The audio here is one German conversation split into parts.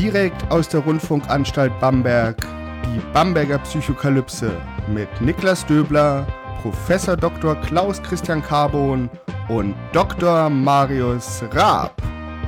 direkt aus der Rundfunkanstalt Bamberg, die Bamberger Psychokalypse mit Niklas Döbler, Professor Dr. Klaus Christian Carbon und Dr. Marius Raab.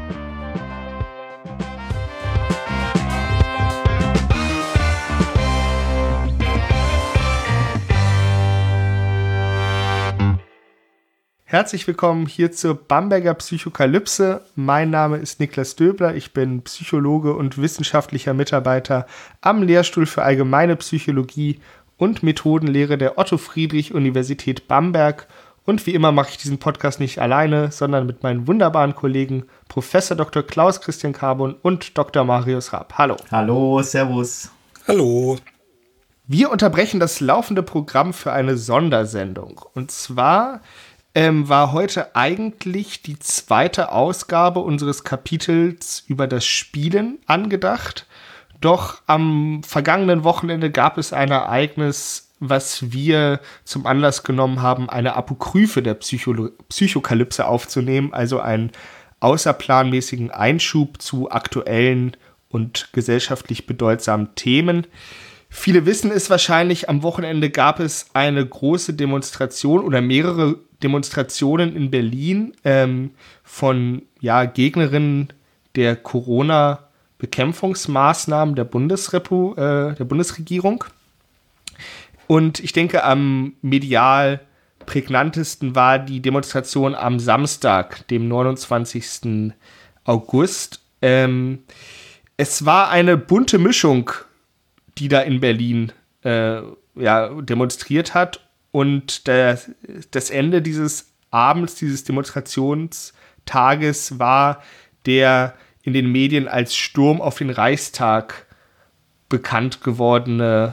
Herzlich willkommen hier zur Bamberger Psychokalypse. Mein Name ist Niklas Döbler, ich bin Psychologe und wissenschaftlicher Mitarbeiter am Lehrstuhl für Allgemeine Psychologie und Methodenlehre der Otto-Friedrich-Universität Bamberg. Und wie immer mache ich diesen Podcast nicht alleine, sondern mit meinen wunderbaren Kollegen Professor Dr. Klaus Christian Carbon und Dr. Marius Raab. Hallo. Hallo, servus. Hallo. Wir unterbrechen das laufende Programm für eine Sondersendung. Und zwar war heute eigentlich die zweite Ausgabe unseres Kapitels über das Spielen angedacht. Doch am vergangenen Wochenende gab es ein Ereignis, was wir zum Anlass genommen haben, eine Apokryphe der Psychokalypse aufzunehmen, also einen außerplanmäßigen Einschub zu aktuellen und gesellschaftlich bedeutsamen Themen. Viele wissen es wahrscheinlich, am Wochenende gab es eine große Demonstration oder mehrere Demonstrationen in Berlin von Gegnerinnen der Corona-Bekämpfungsmaßnahmen der Bundesregierung. Und ich denke, am medial prägnantesten war die Demonstration am Samstag, dem 29. August. Es war eine bunte Mischung, die da in Berlin demonstriert hat. Und das Ende dieses Abends, dieses Demonstrationstages war der in den Medien als Sturm auf den Reichstag bekannt gewordene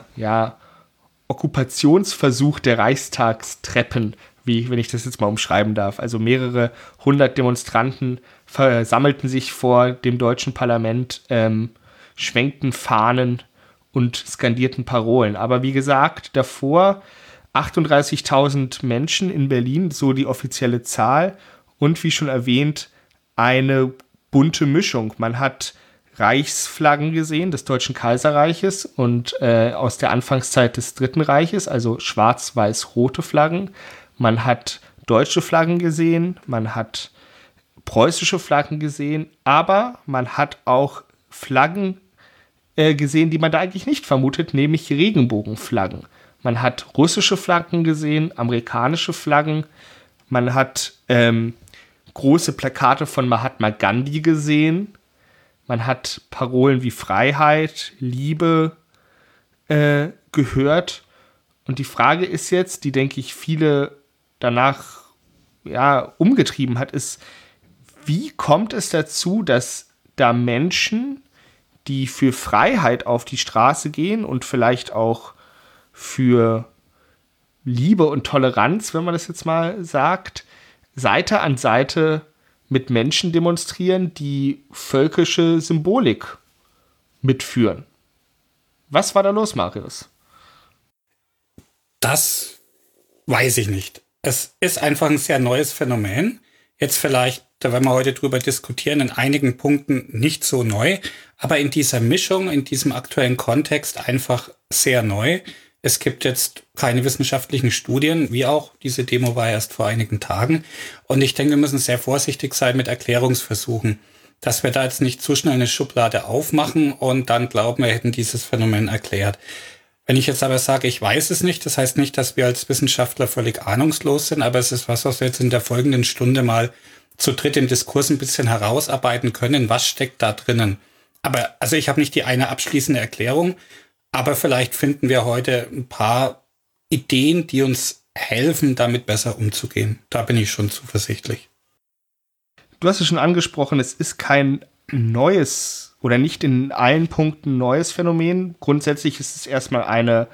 Okkupationsversuch der Reichstagstreppen, wenn ich das jetzt mal umschreiben darf. Also mehrere hundert Demonstranten versammelten sich vor dem deutschen Parlament, schwenkten Fahnen und skandierten Parolen. Aber wie gesagt, davor 38.000 Menschen in Berlin, so die offizielle Zahl. Und wie schon erwähnt, eine bunte Mischung. Man hat Reichsflaggen gesehen des Deutschen Kaiserreiches und aus der Anfangszeit des Dritten Reiches, also schwarz-weiß-rote Flaggen. Man hat deutsche Flaggen gesehen, man hat preußische Flaggen gesehen, aber man hat auch Flaggen gesehen, die man da eigentlich nicht vermutet, nämlich Regenbogenflaggen. Man hat russische Flaggen gesehen, amerikanische Flaggen. Man hat große Plakate von Mahatma Gandhi gesehen. Man hat Parolen wie Freiheit, Liebe gehört. Und die Frage ist jetzt, die, denke ich, viele danach umgetrieben hat, ist, wie kommt es dazu, dass da Menschen, die für Freiheit auf die Straße gehen und vielleicht auch für Liebe und Toleranz, wenn man das jetzt mal sagt, Seite an Seite mit Menschen demonstrieren, die völkische Symbolik mitführen. Was war da los, Marius? Das weiß ich nicht. Es ist einfach ein sehr neues Phänomen. Jetzt vielleicht, da werden wir heute drüber diskutieren, in einigen Punkten nicht so neu, aber in dieser Mischung, in diesem aktuellen Kontext einfach sehr neu. Es gibt jetzt keine wissenschaftlichen Studien, wie auch diese Demo war erst vor einigen Tagen. Und ich denke, wir müssen sehr vorsichtig sein mit Erklärungsversuchen, dass wir da jetzt nicht zu schnell eine Schublade aufmachen und dann glauben, wir hätten dieses Phänomen erklärt. Wenn ich jetzt aber sage, ich weiß es nicht, das heißt nicht, dass wir als Wissenschaftler völlig ahnungslos sind, aber es ist was wir jetzt in der folgenden Stunde mal zu dritt im Diskurs ein bisschen herausarbeiten können, was steckt da drinnen. Aber also ich habe nicht die eine abschließende Erklärung, aber vielleicht finden wir heute ein paar Ideen, die uns helfen, damit besser umzugehen. Da bin ich schon zuversichtlich. Du hast es schon angesprochen, es ist kein neues oder nicht in allen Punkten neues Phänomen. Grundsätzlich ist es erstmal eine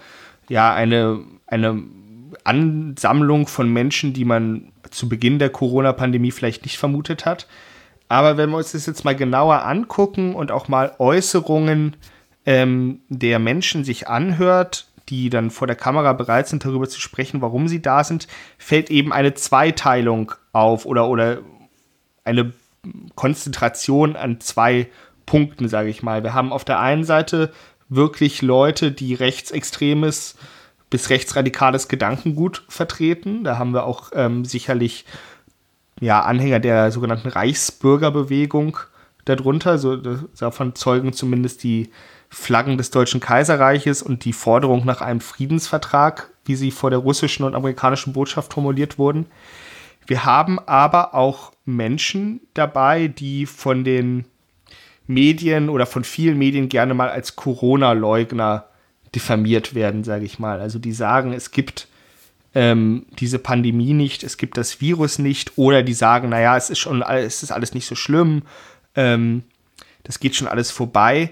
Ansammlung von Menschen, die man zu Beginn der Corona-Pandemie vielleicht nicht vermutet hat. Aber wenn wir uns das jetzt mal genauer angucken und auch mal Äußerungen der Menschen sich anhört, die dann vor der Kamera bereit sind, darüber zu sprechen, warum sie da sind, fällt eben eine Zweiteilung auf oder eine Konzentration an zwei Punkten, sage ich mal. Wir haben auf der einen Seite wirklich Leute, die rechtsextremes bis rechtsradikales Gedankengut vertreten. Da haben wir auch sicherlich Anhänger der sogenannten Reichsbürgerbewegung darunter. Davon zeugen zumindest die Flaggen des Deutschen Kaiserreiches und die Forderung nach einem Friedensvertrag, wie sie vor der russischen und amerikanischen Botschaft formuliert wurden. Wir haben aber auch Menschen dabei, die von den Medien oder von vielen Medien gerne mal als Corona-Leugner diffamiert werden, sage ich mal. Also die sagen, es gibt diese Pandemie nicht, es gibt das Virus nicht, oder die sagen, naja, es ist alles nicht so schlimm, das geht schon alles vorbei,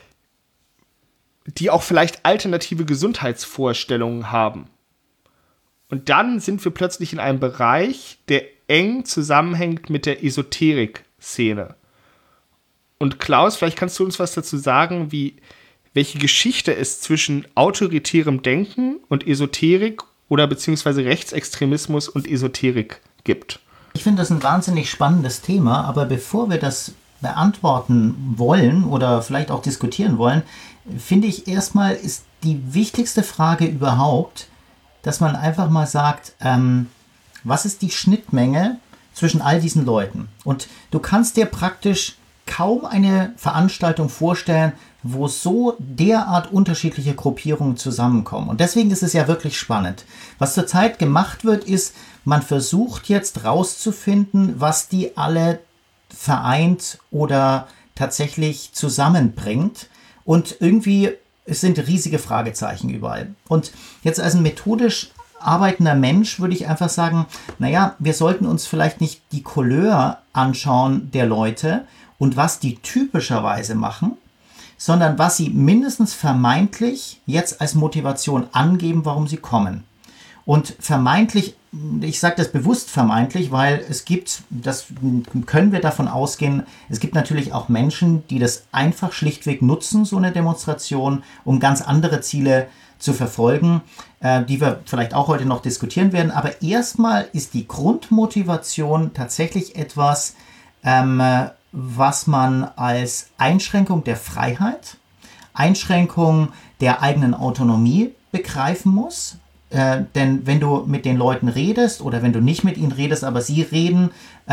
die auch vielleicht alternative Gesundheitsvorstellungen haben. Und dann sind wir plötzlich in einem Bereich, der eng zusammenhängt mit der Esoterik-Szene. Und Klaus, vielleicht kannst du uns was dazu sagen, welche Geschichte es zwischen autoritärem Denken und Esoterik oder beziehungsweise Rechtsextremismus und Esoterik gibt. Ich finde das ein wahnsinnig spannendes Thema, aber bevor wir das beantworten wollen oder vielleicht auch diskutieren wollen, finde ich erstmal ist die wichtigste Frage überhaupt, dass man einfach mal sagt, was ist die Schnittmenge zwischen all diesen Leuten? Und du kannst dir praktisch kaum eine Veranstaltung vorstellen, wo so derart unterschiedliche Gruppierungen zusammenkommen. Und deswegen ist es ja wirklich spannend. Was zurzeit gemacht wird, ist, man versucht jetzt rauszufinden, was die alle vereint oder tatsächlich zusammenbringt. Und irgendwie, es sind riesige Fragezeichen überall. Und jetzt als ein methodisch arbeitender Mensch würde ich einfach sagen, naja, wir sollten uns vielleicht nicht die Couleur anschauen der Leute und was die typischerweise machen, sondern was sie mindestens vermeintlich jetzt als Motivation angeben, warum sie kommen. Und vermeintlich, ich sage das bewusst vermeintlich, weil es gibt, das können wir davon ausgehen, es gibt natürlich auch Menschen, die das einfach schlichtweg nutzen, so eine Demonstration, um ganz andere Ziele zu verfolgen, die wir vielleicht auch heute noch diskutieren werden. Aber erstmal ist die Grundmotivation tatsächlich etwas, was man als Einschränkung der Freiheit, Einschränkung der eigenen Autonomie begreifen muss. Denn wenn du mit den Leuten redest oder wenn du nicht mit ihnen redest, aber sie reden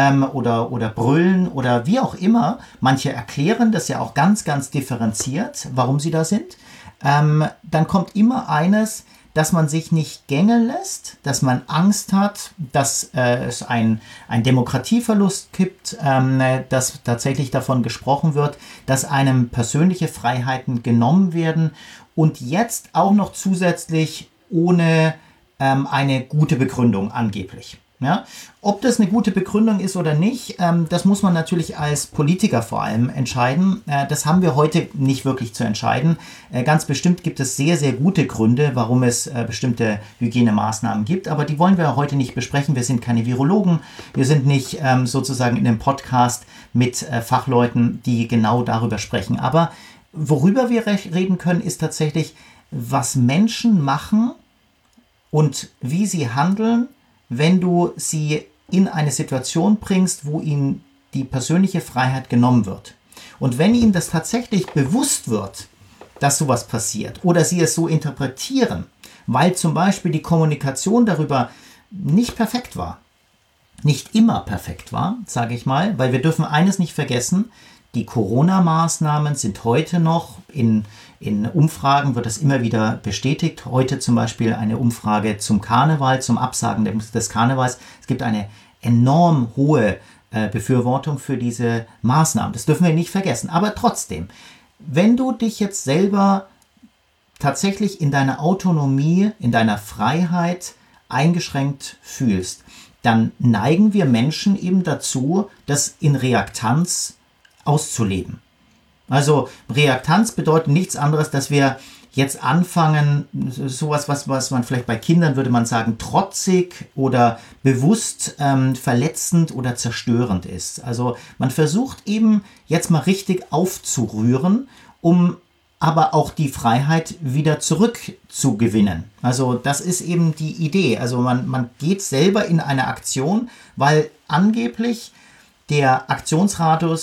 oder brüllen oder wie auch immer, manche erklären das ja auch ganz, ganz differenziert, warum sie da sind, dann kommt immer eines, dass man sich nicht gängeln lässt, dass man Angst hat, dass es einen Demokratieverlust gibt, dass tatsächlich davon gesprochen wird, dass einem persönliche Freiheiten genommen werden und jetzt auch noch zusätzlich ohne eine gute Begründung angeblich. Ja? Ob das eine gute Begründung ist oder nicht, das muss man natürlich als Politiker vor allem entscheiden. Das haben wir heute nicht wirklich zu entscheiden. Ganz bestimmt gibt es sehr, sehr gute Gründe, warum es bestimmte Hygienemaßnahmen gibt, aber die wollen wir heute nicht besprechen. Wir sind keine Virologen, wir sind nicht sozusagen in einem Podcast mit Fachleuten, die genau darüber sprechen. Aber worüber wir reden können, ist tatsächlich, was Menschen machen und wie sie handeln, wenn du sie in eine Situation bringst, wo ihnen die persönliche Freiheit genommen wird. Und wenn ihnen das tatsächlich bewusst wird, dass sowas passiert oder sie es so interpretieren, weil zum Beispiel die Kommunikation darüber nicht perfekt war, nicht immer perfekt war, sage ich mal, weil wir dürfen eines nicht vergessen, die Corona-Maßnahmen sind heute noch, in Umfragen wird das immer wieder bestätigt. Heute zum Beispiel eine Umfrage zum Karneval, zum Absagen des Karnevals. Es gibt eine enorm hohe Befürwortung für diese Maßnahmen. Das dürfen wir nicht vergessen. Aber trotzdem, wenn du dich jetzt selber tatsächlich in deiner Autonomie, in deiner Freiheit eingeschränkt fühlst, dann neigen wir Menschen eben dazu, das in Reaktanz auszuleben. Also Reaktanz bedeutet nichts anderes, dass wir jetzt anfangen, sowas, was man vielleicht bei Kindern würde man sagen, trotzig oder bewusst verletzend oder zerstörend ist. Also man versucht eben jetzt mal richtig aufzurühren, um aber auch die Freiheit wieder zurückzugewinnen. Also das ist eben die Idee. Also man geht selber in eine Aktion, weil angeblich der Aktionsradius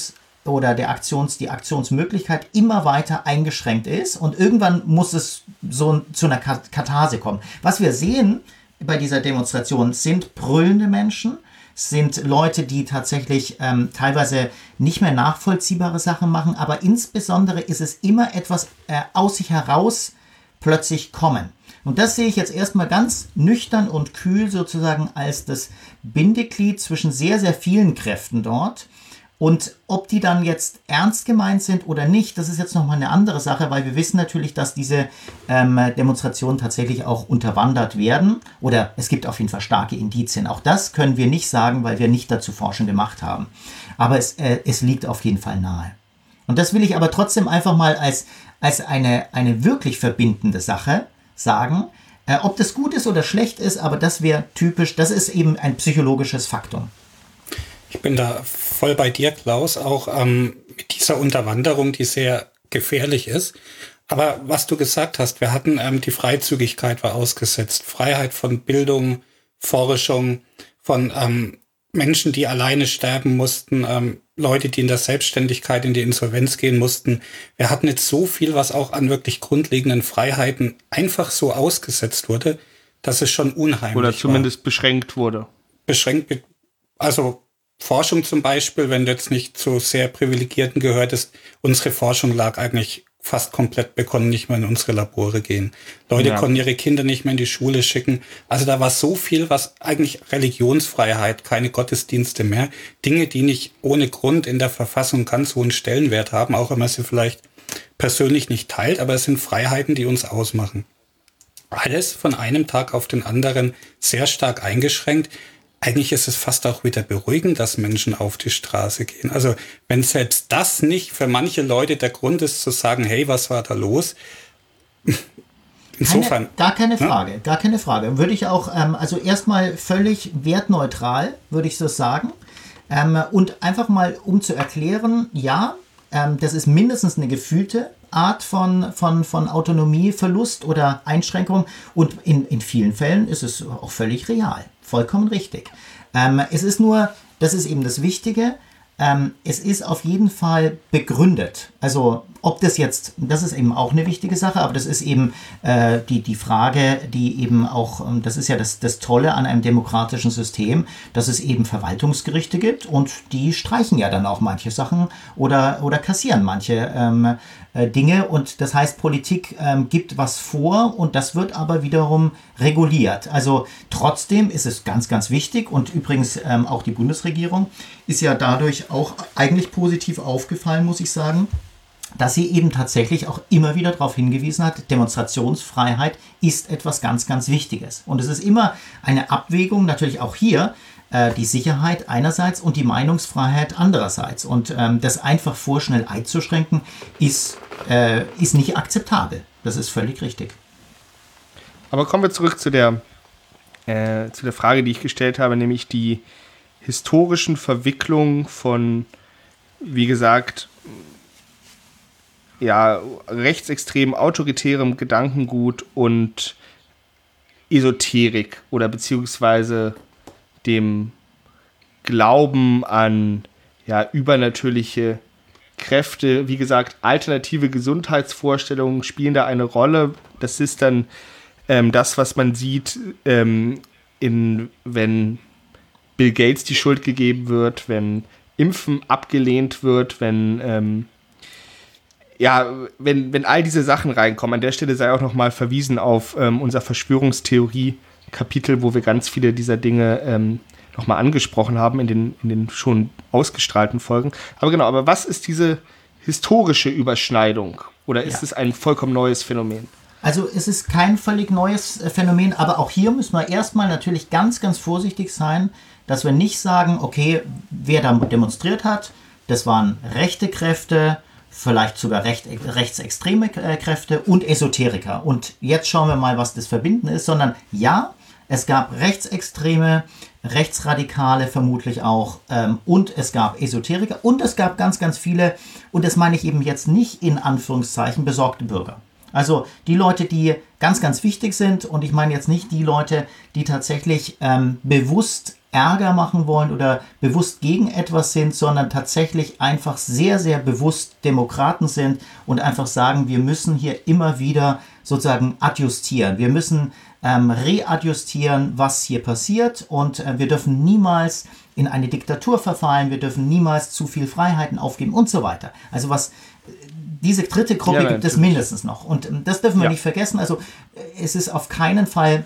oder die Aktionsmöglichkeit immer weiter eingeschränkt ist und irgendwann muss es so zu einer Katharse kommen. Was wir sehen bei dieser Demonstration sind brüllende Menschen, sind Leute, die tatsächlich teilweise nicht mehr nachvollziehbare Sachen machen, aber insbesondere ist es immer etwas aus sich heraus plötzlich kommen. Und das sehe ich jetzt erstmal ganz nüchtern und kühl sozusagen als das Bindeglied zwischen sehr, sehr vielen Kräften dort. Und ob die dann jetzt ernst gemeint sind oder nicht, das ist jetzt nochmal eine andere Sache, weil wir wissen natürlich, dass diese Demonstrationen tatsächlich auch unterwandert werden. Oder es gibt auf jeden Fall starke Indizien. Auch das können wir nicht sagen, weil wir nicht dazu forschende Macht haben. Aber es liegt auf jeden Fall nahe. Und das will ich aber trotzdem einfach mal als eine wirklich verbindende Sache sagen. Ob das gut ist oder schlecht ist, aber das wäre typisch, das ist eben ein psychologisches Faktum. Ich bin da voll bei dir, Klaus, auch mit dieser Unterwanderung, die sehr gefährlich ist. Aber was du gesagt hast, wir hatten die Freizügigkeit war ausgesetzt. Freiheit von Bildung, Forschung, von Menschen, die alleine sterben mussten, Leute, die in der Selbstständigkeit in die Insolvenz gehen mussten. Wir hatten jetzt so viel, was auch an wirklich grundlegenden Freiheiten einfach so ausgesetzt wurde, dass es schon unheimlich war. Oder zumindest beschränkt wurde. Beschränkt, also Forschung zum Beispiel, wenn du jetzt nicht zu sehr Privilegierten gehörtest, unsere Forschung lag eigentlich fast komplett, wir konnten nicht mehr in unsere Labore gehen. Leute konnten ihre Kinder nicht mehr in die Schule schicken. Also da war so viel, was eigentlich Religionsfreiheit, keine Gottesdienste mehr, Dinge, die nicht ohne Grund in der Verfassung ganz hohen Stellenwert haben, auch wenn man sie vielleicht persönlich nicht teilt, aber es sind Freiheiten, die uns ausmachen. Alles von einem Tag auf den anderen sehr stark eingeschränkt. Eigentlich ist es fast auch wieder beruhigend, dass Menschen auf die Straße gehen. Also wenn selbst das nicht für manche Leute der Grund ist, zu sagen, hey, was war da los? Insofern. Gar keine Frage. Würde ich auch, also erstmal völlig wertneutral, würde ich so sagen. Und einfach mal, um zu erklären, ja, das ist mindestens eine gefühlte Art von Autonomieverlust oder Einschränkung und in vielen Fällen ist es auch völlig real. Vollkommen richtig. Es ist nur, das ist eben das Wichtige, es ist auf jeden Fall begründet. Also ob das jetzt, das ist eben auch eine wichtige Sache, aber das ist eben die Frage, die eben auch, das ist ja das Tolle an einem demokratischen System, dass es eben Verwaltungsgerichte gibt und die streichen ja dann auch manche Sachen oder kassieren manche Dinge und das heißt, Politik gibt was vor und das wird aber wiederum reguliert. Also trotzdem ist es ganz, ganz wichtig und übrigens auch die Bundesregierung ist ja dadurch auch eigentlich positiv aufgefallen, muss ich sagen, dass sie eben tatsächlich auch immer wieder darauf hingewiesen hat, Demonstrationsfreiheit ist etwas ganz, ganz Wichtiges. Und es ist immer eine Abwägung, natürlich auch hier, die Sicherheit einerseits und die Meinungsfreiheit andererseits. Und das einfach vorschnell einzuschränken, ist nicht akzeptabel. Das ist völlig richtig. Aber kommen wir zurück zu der Frage, die ich gestellt habe, nämlich die historischen Verwicklungen von, wie gesagt, ja, rechtsextrem autoritärem Gedankengut und Esoterik oder beziehungsweise dem Glauben an übernatürliche Kräfte. Wie gesagt, alternative Gesundheitsvorstellungen spielen da eine Rolle. Das ist dann das, was man sieht, wenn Bill Gates die Schuld gegeben wird, wenn Impfen abgelehnt wird, wenn all diese Sachen reinkommen. An der Stelle sei auch nochmal verwiesen auf unser Verschwörungstheorie-Kapitel, wo wir ganz viele dieser Dinge nochmal angesprochen haben in den schon ausgestrahlten Folgen. Aber was ist diese historische Überschneidung? Oder ist es ein vollkommen neues Phänomen? Also es ist kein völlig neues Phänomen, aber auch hier müssen wir erstmal natürlich ganz, ganz vorsichtig sein, dass wir nicht sagen, okay, wer da demonstriert hat, das waren rechte Kräfte, vielleicht sogar rechtsextreme Kräfte und Esoteriker. Und jetzt schauen wir mal, was das Verbinden ist, sondern ja, es gab Rechtsextreme, Rechtsradikale vermutlich auch und es gab Esoteriker und es gab ganz, ganz viele, und das meine ich eben jetzt nicht in Anführungszeichen, besorgte Bürger. Also die Leute, die ganz, ganz wichtig sind, und ich meine jetzt nicht die Leute, die tatsächlich bewusst Ärger machen wollen oder bewusst gegen etwas sind, sondern tatsächlich einfach sehr, sehr bewusst Demokraten sind und einfach sagen, wir müssen hier immer wieder sozusagen adjustieren. Wir müssen readjustieren, was hier passiert, und wir dürfen niemals in eine Diktatur verfallen, wir dürfen niemals zu viel Freiheiten aufgeben und so weiter. Also diese dritte Gruppe gibt es mindestens noch, und das dürfen wir nicht vergessen. Also es ist auf keinen Fall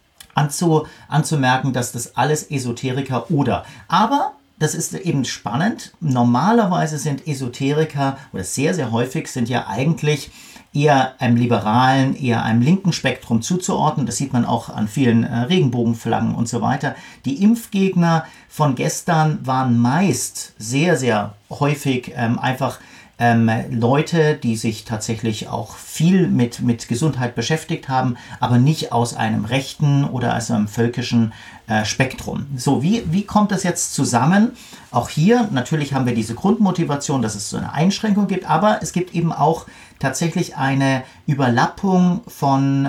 anzumerken, dass das alles Esoteriker aber das ist eben spannend. Normalerweise sind Esoteriker, oder sehr, sehr häufig sind ja eigentlich eher einem liberalen, eher einem linken Spektrum zuzuordnen. Das sieht man auch an vielen Regenbogenflaggen und so weiter. Die Impfgegner von gestern waren meist sehr, sehr häufig einfach Leute, die sich tatsächlich auch viel mit Gesundheit beschäftigt haben, aber nicht aus einem rechten oder aus einem völkischen Spektrum. So, wie kommt das jetzt zusammen? Auch hier, natürlich haben wir diese Grundmotivation, dass es so eine Einschränkung gibt, aber es gibt eben auch tatsächlich eine Überlappung von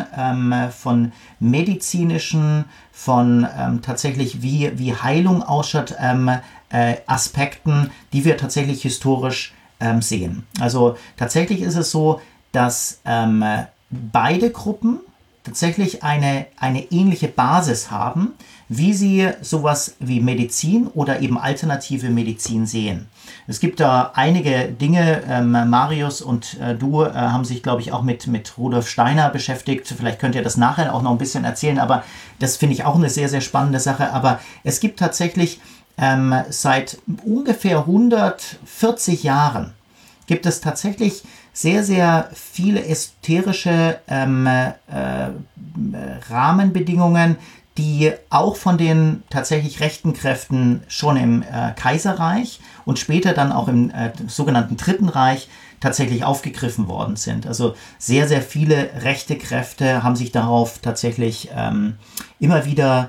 medizinischen, von tatsächlich wie Heilung ausschaut, Aspekten, die wir tatsächlich historisch sehen. Also tatsächlich ist es so, dass beide Gruppen tatsächlich eine ähnliche Basis haben, wie sie sowas wie Medizin oder eben alternative Medizin sehen. Es gibt da einige Dinge, Marius und du haben sich, glaube ich, auch mit Rudolf Steiner beschäftigt. Vielleicht könnt ihr das nachher auch noch ein bisschen erzählen, aber das finde ich auch eine sehr, sehr spannende Sache. Aber es gibt tatsächlich seit ungefähr 140 Jahren gibt es tatsächlich sehr, sehr viele esoterische Rahmenbedingungen, die auch von den tatsächlich rechten Kräften schon im Kaiserreich und später dann auch im sogenannten Dritten Reich tatsächlich aufgegriffen worden sind. Also sehr, sehr viele rechte Kräfte haben sich darauf tatsächlich immer wieder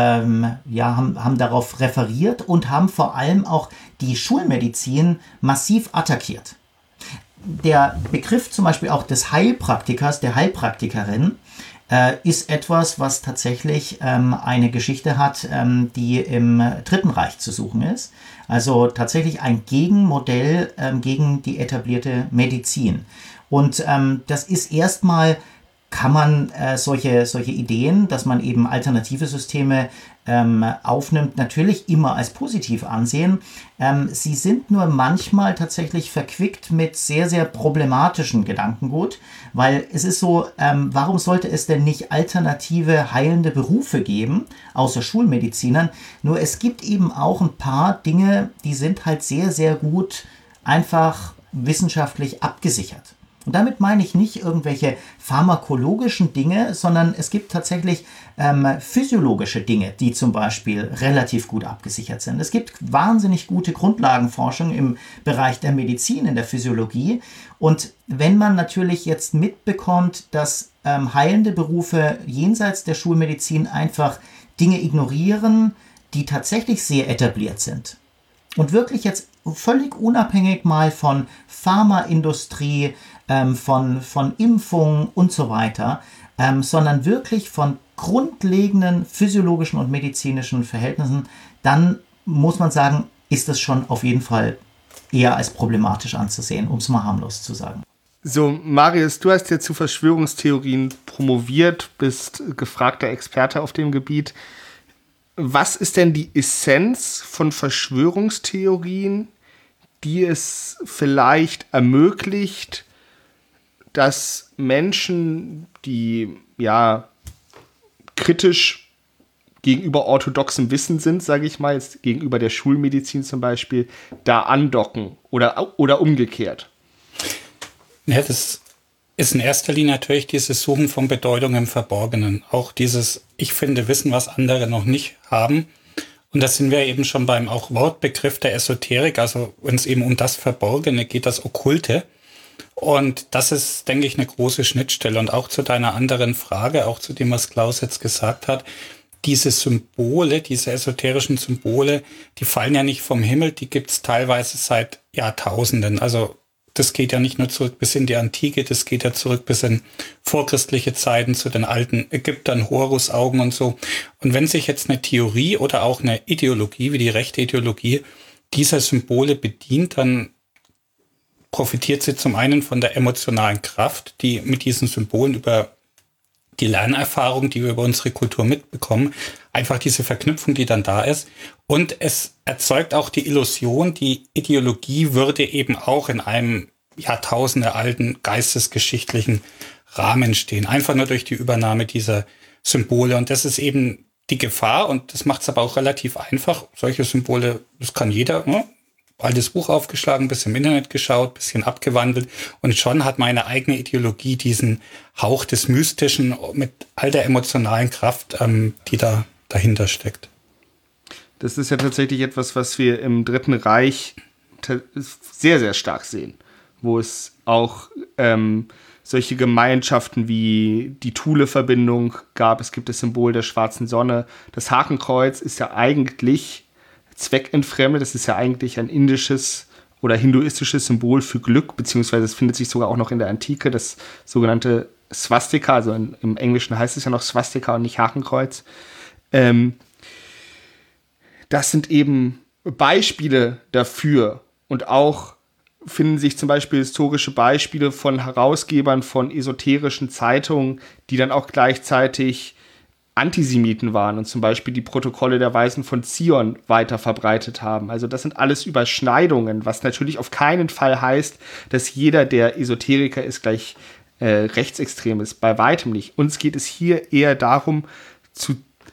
haben darauf referiert und haben vor allem auch die Schulmedizin massiv attackiert. Der Begriff zum Beispiel auch des Heilpraktikers, der Heilpraktikerin, ist etwas, was tatsächlich eine Geschichte hat, die im Dritten Reich zu suchen ist. Also tatsächlich ein Gegenmodell gegen die etablierte Medizin. Und das ist erstmal, kann man solche Ideen, dass man eben alternative Systeme aufnimmt, natürlich immer als positiv ansehen. Sie sind nur manchmal tatsächlich verquickt mit sehr, sehr problematischen Gedankengut, weil es ist so, warum sollte es denn nicht alternative heilende Berufe geben, außer Schulmedizinern? Nur es gibt eben auch ein paar Dinge, die sind halt sehr, sehr gut einfach wissenschaftlich abgesichert. Und damit meine ich nicht irgendwelche pharmakologischen Dinge, sondern es gibt tatsächlich physiologische Dinge, die zum Beispiel relativ gut abgesichert sind. Es gibt wahnsinnig gute Grundlagenforschung im Bereich der Medizin, in der Physiologie. Und wenn man natürlich jetzt mitbekommt, dass heilende Berufe jenseits der Schulmedizin einfach Dinge ignorieren, die tatsächlich sehr etabliert sind, und wirklich jetzt völlig unabhängig mal von Pharmaindustrie, von Impfungen und so weiter, sondern wirklich von grundlegenden physiologischen und medizinischen Verhältnissen, dann muss man sagen, ist das schon auf jeden Fall eher als problematisch anzusehen, um es mal harmlos zu sagen. So, Marius, du hast ja zu Verschwörungstheorien promoviert, bist gefragter Experte auf dem Gebiet. Was ist denn die Essenz von Verschwörungstheorien, die es vielleicht ermöglicht, dass Menschen, die ja kritisch gegenüber orthodoxem Wissen sind, sage ich mal, jetzt gegenüber der Schulmedizin zum Beispiel, da andocken oder umgekehrt? Ja, das ist in erster Linie natürlich dieses Suchen von Bedeutung im Verborgenen. Auch dieses, ich finde Wissen, was andere noch nicht haben. Und da sind wir eben schon beim auch Wortbegriff der Esoterik, also wenn es eben um das Verborgene geht, das Okkulte. Und das ist, denke ich, eine große Schnittstelle. Und auch zu deiner anderen Frage, auch zu dem, was Klaus jetzt gesagt hat, diese Symbole, diese esoterischen Symbole, die fallen ja nicht vom Himmel, die gibt es teilweise seit Jahrtausenden. Also das geht ja nicht nur zurück bis in die Antike, das geht ja zurück bis in vorchristliche Zeiten zu den alten Ägyptern, Horusaugen und so. Und wenn sich jetzt eine Theorie oder auch eine Ideologie, wie die rechte Ideologie, dieser Symbole bedient, dann profitiert sie zum einen von der emotionalen Kraft, die mit diesen Symbolen über die Lernerfahrung, die wir über unsere Kultur mitbekommen, einfach diese Verknüpfung, die dann da ist. Und es erzeugt auch die Illusion, die Ideologie würde eben auch in einem jahrtausendealten geistesgeschichtlichen Rahmen stehen. Einfach nur durch die Übernahme dieser Symbole. Und das ist eben die Gefahr. Und das macht es aber auch relativ einfach. Solche Symbole, das kann jeder, ne? Altes Buch aufgeschlagen, bisschen im Internet geschaut, bisschen abgewandelt und schon hat meine eigene Ideologie diesen Hauch des Mystischen mit all der emotionalen Kraft, die da dahinter steckt. Das ist ja tatsächlich etwas, was wir im Dritten Reich sehr, sehr stark sehen, wo es auch solche Gemeinschaften wie die Thule-Verbindung gab. Es gibt das Symbol der schwarzen Sonne. Das Hakenkreuz ist ja eigentlich zweckentfremdet. Das ist ja eigentlich ein indisches oder hinduistisches Symbol für Glück, beziehungsweise es findet sich sogar auch noch in der Antike, das sogenannte Swastika, also im Englischen heißt es ja noch Swastika und nicht Hakenkreuz. Das sind eben Beispiele dafür und auch finden sich zum Beispiel historische Beispiele von Herausgebern von esoterischen Zeitungen, die dann auch gleichzeitig Antisemiten waren und zum Beispiel die Protokolle der Weisen von Zion weiter verbreitet haben. Also das sind alles Überschneidungen, was natürlich auf keinen Fall heißt, dass jeder, der Esoteriker ist, gleich rechtsextrem ist. Bei weitem nicht. Uns geht es hier eher darum, zu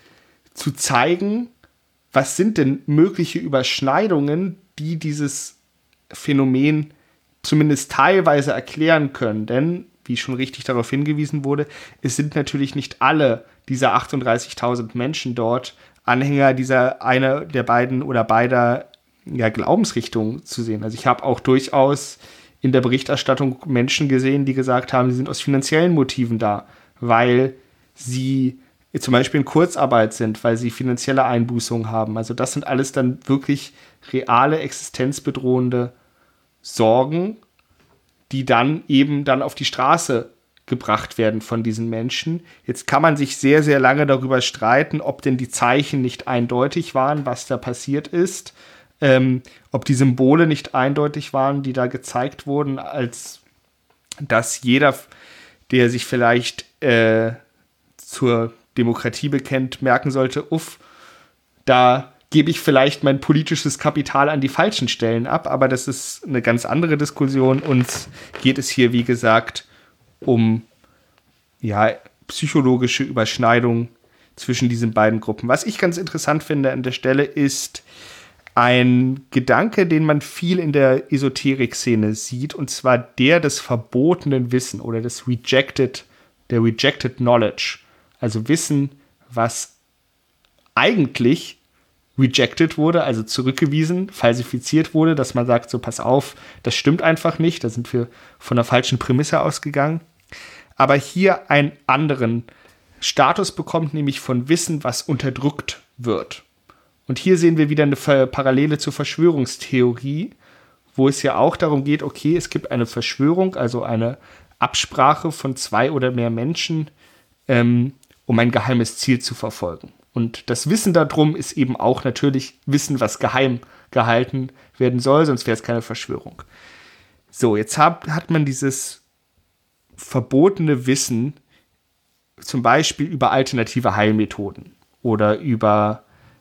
zeigen, was sind denn mögliche Überschneidungen, die dieses Phänomen zumindest teilweise erklären können. Denn, wie schon richtig darauf hingewiesen wurde, es sind natürlich nicht alle dieser 38.000 Menschen dort Anhänger dieser einer der beiden oder beider Glaubensrichtungen zu sehen. Also ich habe auch durchaus in der Berichterstattung Menschen gesehen, die gesagt haben, sie sind aus finanziellen Motiven da, weil sie zum Beispiel in Kurzarbeit sind, weil sie finanzielle Einbußungen haben. Also das sind alles dann wirklich reale, existenzbedrohende Sorgen, die dann eben dann auf die Straße gebracht werden von diesen Menschen. Jetzt kann man sich sehr, sehr lange darüber streiten, ob denn die Zeichen nicht eindeutig waren, was da passiert ist, ob die Symbole nicht eindeutig waren, die da gezeigt wurden, als dass jeder, der sich vielleicht zur Demokratie bekennt, merken sollte, da gebe ich vielleicht mein politisches Kapital an die falschen Stellen ab, aber das ist eine ganz andere Diskussion. Uns geht es hier, wie gesagt, um psychologische Überschneidungen zwischen diesen beiden Gruppen. Was ich ganz interessant finde an der Stelle ist ein Gedanke, den man viel in der Esoterik-Szene sieht, und zwar der des verbotenen Wissen oder des Rejected Knowledge. Also Wissen, was eigentlich rejected wurde, also zurückgewiesen, falsifiziert wurde, dass man sagt, so pass auf, das stimmt einfach nicht, da sind wir von der falschen Prämisse ausgegangen. Aber hier einen anderen Status bekommt, nämlich von Wissen, was unterdrückt wird. Und hier sehen wir wieder eine Parallele zur Verschwörungstheorie, wo es ja auch darum geht, okay, es gibt eine Verschwörung, also eine Absprache von 2 oder mehr Menschen, um ein geheimes Ziel zu verfolgen. Und das Wissen darum ist eben auch natürlich Wissen, was geheim gehalten werden soll, sonst wäre es keine Verschwörung. So, jetzt hat man dieses verbotene Wissen zum Beispiel über alternative Heilmethoden oder über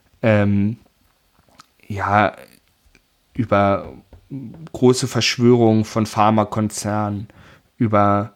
große Verschwörungen von Pharmakonzernen, über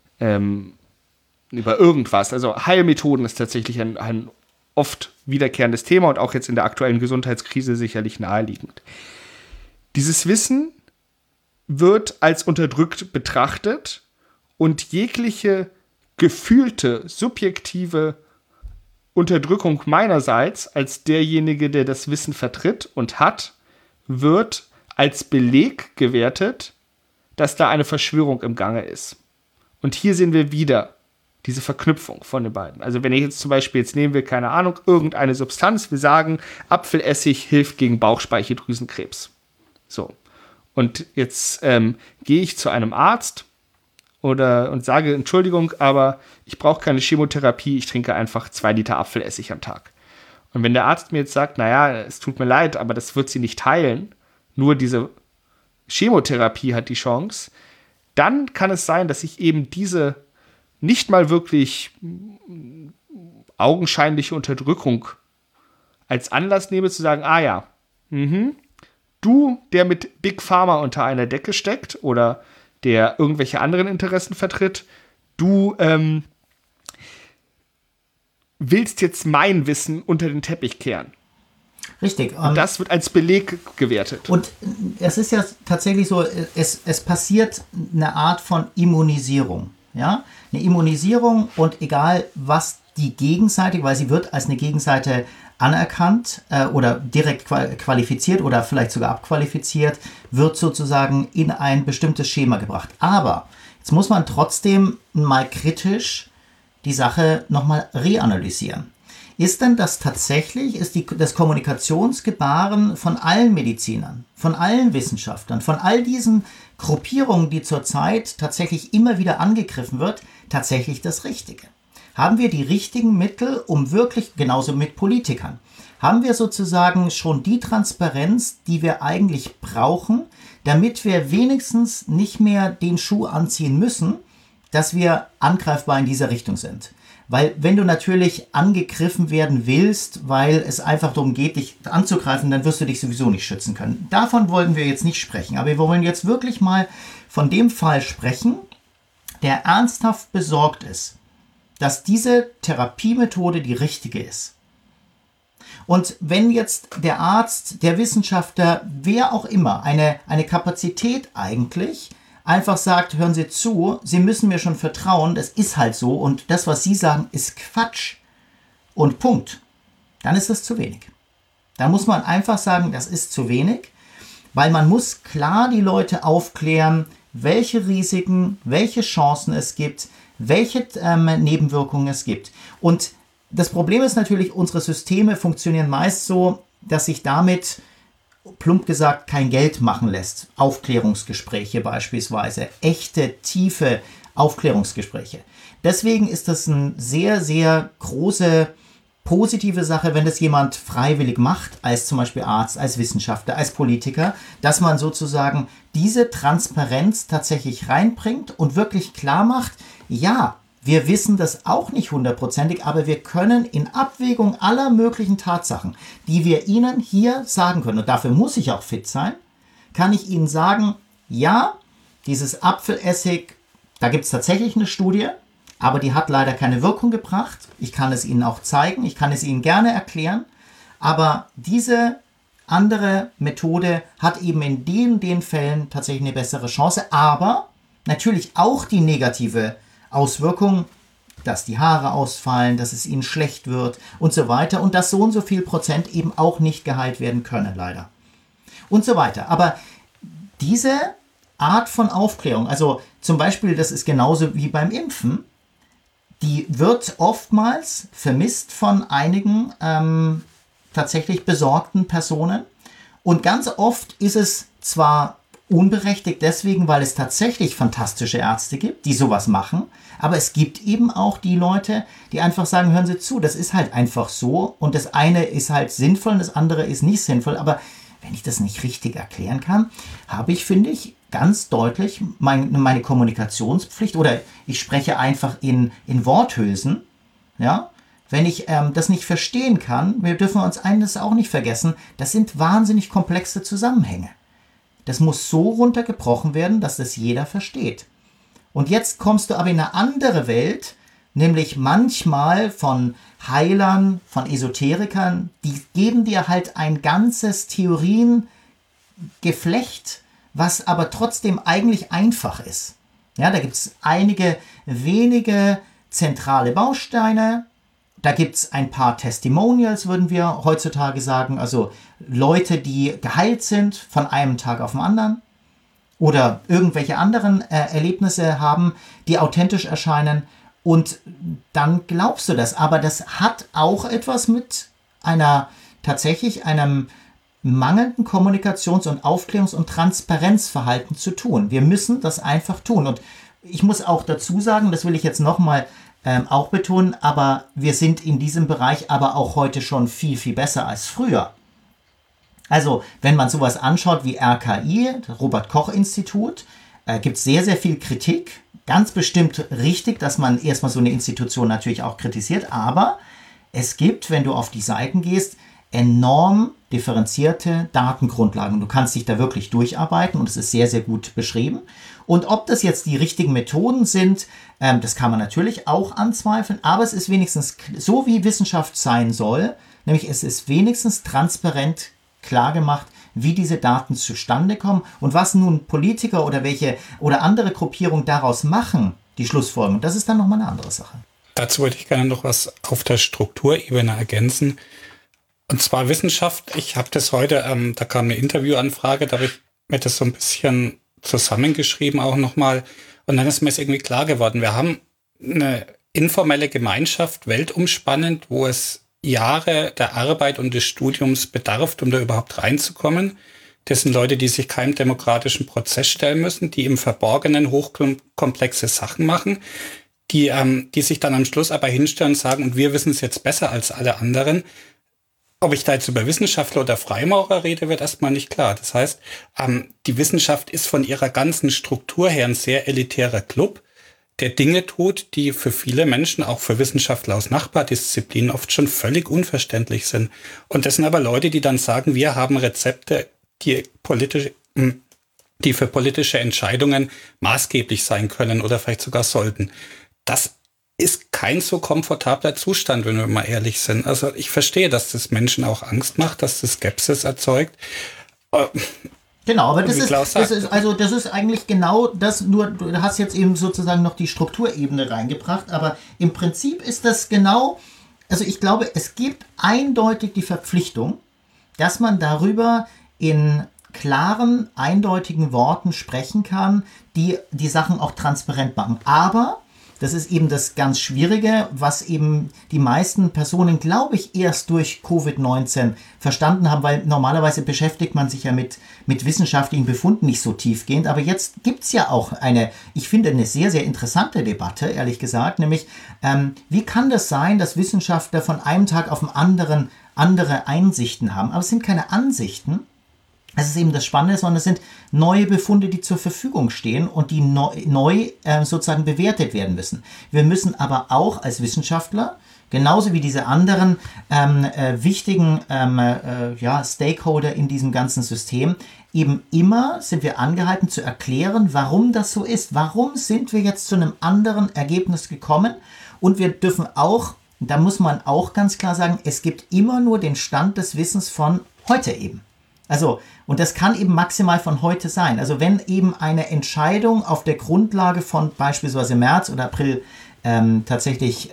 irgendwas. Also Heilmethoden ist tatsächlich ein oft wiederkehrendes Thema und auch jetzt in der aktuellen Gesundheitskrise sicherlich naheliegend. Dieses Wissen wird als unterdrückt betrachtet und jegliche gefühlte, subjektive Unterdrückung meinerseits als derjenige, der das Wissen vertritt und hat, wird als Beleg gewertet, dass da eine Verschwörung im Gange ist. Und hier sehen wir wieder diese Verknüpfung von den beiden. Also wenn ich jetzt zum Beispiel, jetzt nehmen wir, keine Ahnung, irgendeine Substanz, wir sagen, Apfelessig hilft gegen Bauchspeicheldrüsenkrebs. So. Und jetzt gehe ich zu einem Arzt und sage, Entschuldigung, aber ich brauche keine Chemotherapie, ich trinke einfach 2 Liter Apfelessig am Tag. Und wenn der Arzt mir jetzt sagt, naja, es tut mir leid, aber das wird sie nicht heilen, nur diese Chemotherapie hat die Chance, dann kann es sein, dass ich eben diese nicht mal wirklich augenscheinliche Unterdrückung als Anlass nehme, zu sagen, du, der mit Big Pharma unter einer Decke steckt oder der irgendwelche anderen Interessen vertritt, du willst jetzt mein Wissen unter den Teppich kehren. Richtig. Und das wird als Beleg gewertet. Und es ist ja tatsächlich so, es passiert eine Art von Immunisierung. Ja? Eine Immunisierung, und egal was die Gegenseite, weil sie wird als eine Gegenseite anerkannt oder direkt qualifiziert oder vielleicht sogar abqualifiziert, wird sozusagen in ein bestimmtes Schema gebracht. Aber jetzt muss man trotzdem mal kritisch die Sache nochmal reanalysieren. Ist denn das tatsächlich, das Kommunikationsgebaren von allen Medizinern, von allen Wissenschaftlern, von all diesen Gruppierungen, die zurzeit tatsächlich immer wieder angegriffen wird, tatsächlich das Richtige? Haben wir die richtigen Mittel, um wirklich, genauso mit Politikern, haben wir sozusagen schon die Transparenz, die wir eigentlich brauchen, damit wir wenigstens nicht mehr den Schuh anziehen müssen, dass wir angreifbar in dieser Richtung sind? Weil wenn du natürlich angegriffen werden willst, weil es einfach darum geht, dich anzugreifen, dann wirst du dich sowieso nicht schützen können. Davon wollen wir jetzt nicht sprechen. Aber wir wollen jetzt wirklich mal von dem Fall sprechen, der ernsthaft besorgt ist, dass diese Therapiemethode die richtige ist. Und wenn jetzt der Arzt, der Wissenschaftler, wer auch immer, eine Kapazität eigentlich einfach sagt, hören Sie zu, Sie müssen mir schon vertrauen, das ist halt so und das, was Sie sagen, ist Quatsch und Punkt, dann ist das zu wenig. Da muss man einfach sagen, das ist zu wenig, weil man muss klar die Leute aufklären, welche Risiken, welche Chancen es gibt, welche Nebenwirkungen es gibt. Und das Problem ist natürlich, unsere Systeme funktionieren meist so, dass sich damit plump gesagt kein Geld machen lässt. Aufklärungsgespräche beispielsweise, echte, tiefe Aufklärungsgespräche. Deswegen ist das eine sehr, sehr große positive Sache, wenn das jemand freiwillig macht, als zum Beispiel Arzt, als Wissenschaftler, als Politiker, dass man sozusagen diese Transparenz tatsächlich reinbringt und wirklich klar macht, ja, wir wissen das auch nicht hundertprozentig, aber wir können in Abwägung aller möglichen Tatsachen, die wir Ihnen hier sagen können, und dafür muss ich auch fit sein, kann ich Ihnen sagen, ja, dieses Apfelessig, da gibt es tatsächlich eine Studie, aber die hat leider keine Wirkung gebracht. Ich kann es Ihnen auch zeigen, ich kann es Ihnen gerne erklären, aber diese andere Methode hat eben in den Fällen tatsächlich eine bessere Chance, aber natürlich auch die negative Auswirkungen, dass die Haare ausfallen, dass es ihnen schlecht wird und so weiter und dass so und so viel Prozent eben auch nicht geheilt werden können, leider. Und so weiter. Aber diese Art von Aufklärung, also zum Beispiel, das ist genauso wie beim Impfen, die wird oftmals vermisst von einigen tatsächlich besorgten Personen. Und ganz oft ist es zwar unberechtigt deswegen, weil es tatsächlich fantastische Ärzte gibt, die sowas machen. Aber es gibt eben auch die Leute, die einfach sagen, hören Sie zu, das ist halt einfach so und das eine ist halt sinnvoll und das andere ist nicht sinnvoll. Aber wenn ich das nicht richtig erklären kann, habe ich, finde ich, ganz deutlich meine Kommunikationspflicht oder ich spreche einfach in Worthülsen. Ja? Wenn ich das nicht verstehen kann, wir dürfen uns eines auch nicht vergessen, das sind wahnsinnig komplexe Zusammenhänge. Das muss so runtergebrochen werden, dass das jeder versteht. Und jetzt kommst du aber in eine andere Welt, nämlich manchmal von Heilern, von Esoterikern, die geben dir halt ein ganzes Theoriengeflecht, was aber trotzdem eigentlich einfach ist. Ja, da gibt es einige wenige zentrale Bausteine. Da gibt es ein paar Testimonials, würden wir heutzutage sagen, also Leute, die geheilt sind von einem Tag auf den anderen oder irgendwelche anderen Erlebnisse haben, die authentisch erscheinen und dann glaubst du das. Aber das hat auch etwas mit einem mangelnden Kommunikations- und Aufklärungs- und Transparenzverhalten zu tun. Wir müssen das einfach tun. Und ich muss auch dazu sagen, das will ich jetzt nochmal auch betonen, aber wir sind in diesem Bereich aber auch heute schon viel, viel besser als früher. Also, wenn man sowas anschaut wie RKI, Robert-Koch-Institut, gibt es sehr, sehr viel Kritik. Ganz bestimmt richtig, dass man erstmal so eine Institution natürlich auch kritisiert, aber es gibt, wenn du auf die Seiten gehst, enorm differenzierte Datengrundlagen. Du kannst dich da wirklich durcharbeiten und es ist sehr, sehr gut beschrieben. Und ob das jetzt die richtigen Methoden sind, das kann man natürlich auch anzweifeln, aber es ist wenigstens so, wie Wissenschaft sein soll, nämlich es ist wenigstens transparent klar gemacht, wie diese Daten zustande kommen und was nun Politiker oder welche oder andere Gruppierungen daraus machen, die Schlussfolgerung, das ist dann nochmal eine andere Sache. Dazu wollte ich gerne noch was auf der Strukturebene ergänzen. Und zwar Wissenschaft. Ich habe das heute, da kam eine Interviewanfrage, da habe ich mir das so ein bisschen zusammengeschrieben auch nochmal. Und dann ist mir es irgendwie klar geworden, wir haben eine informelle Gemeinschaft, weltumspannend, wo es Jahre der Arbeit und des Studiums bedarf, um da überhaupt reinzukommen. Das sind Leute, die sich keinem demokratischen Prozess stellen müssen, die im Verborgenen hochkomplexe Sachen machen, die sich dann am Schluss aber hinstellen und sagen, und wir wissen es jetzt besser als alle anderen. Ob ich da jetzt über Wissenschaftler oder Freimaurer rede, wird erstmal nicht klar. Das heißt, die Wissenschaft ist von ihrer ganzen Struktur her ein sehr elitärer Club, der Dinge tut, die für viele Menschen, auch für Wissenschaftler aus Nachbardisziplinen, oft schon völlig unverständlich sind. Und das sind aber Leute, die dann sagen, wir haben Rezepte, die für politische Entscheidungen maßgeblich sein können oder vielleicht sogar sollten. Das ist kein so komfortabler Zustand, wenn wir mal ehrlich sind. Also ich verstehe, dass das Menschen auch Angst macht, dass das Skepsis erzeugt. Genau, aber das ist eigentlich genau das, nur du hast jetzt eben sozusagen noch die Strukturebene reingebracht, aber im Prinzip ist das genau, also ich glaube, es gibt eindeutig die Verpflichtung, dass man darüber in klaren, eindeutigen Worten sprechen kann, die die Sachen auch transparent machen. Aber das ist eben das ganz Schwierige, was eben die meisten Personen, glaube ich, erst durch Covid-19 verstanden haben, weil normalerweise beschäftigt man sich ja mit wissenschaftlichen Befunden nicht so tiefgehend. Aber jetzt gibt es ja auch ich finde, eine sehr, sehr interessante Debatte, ehrlich gesagt, nämlich, wie kann das sein, dass Wissenschaftler von einem Tag auf den anderen andere Einsichten haben? Aber es sind keine Ansichten. Es ist eben das Spannende, sondern es sind neue Befunde, die zur Verfügung stehen und die neu sozusagen bewertet werden müssen. Wir müssen aber auch als Wissenschaftler, genauso wie diese anderen wichtigen Stakeholder in diesem ganzen System, eben immer sind wir angehalten zu erklären, warum das so ist. Warum sind wir jetzt zu einem anderen Ergebnis gekommen? Und wir dürfen auch, da muss man auch ganz klar sagen, es gibt immer nur den Stand des Wissens von heute eben. Also, und das kann eben maximal von heute sein. Also wenn eben eine Entscheidung auf der Grundlage von beispielsweise März oder April tatsächlich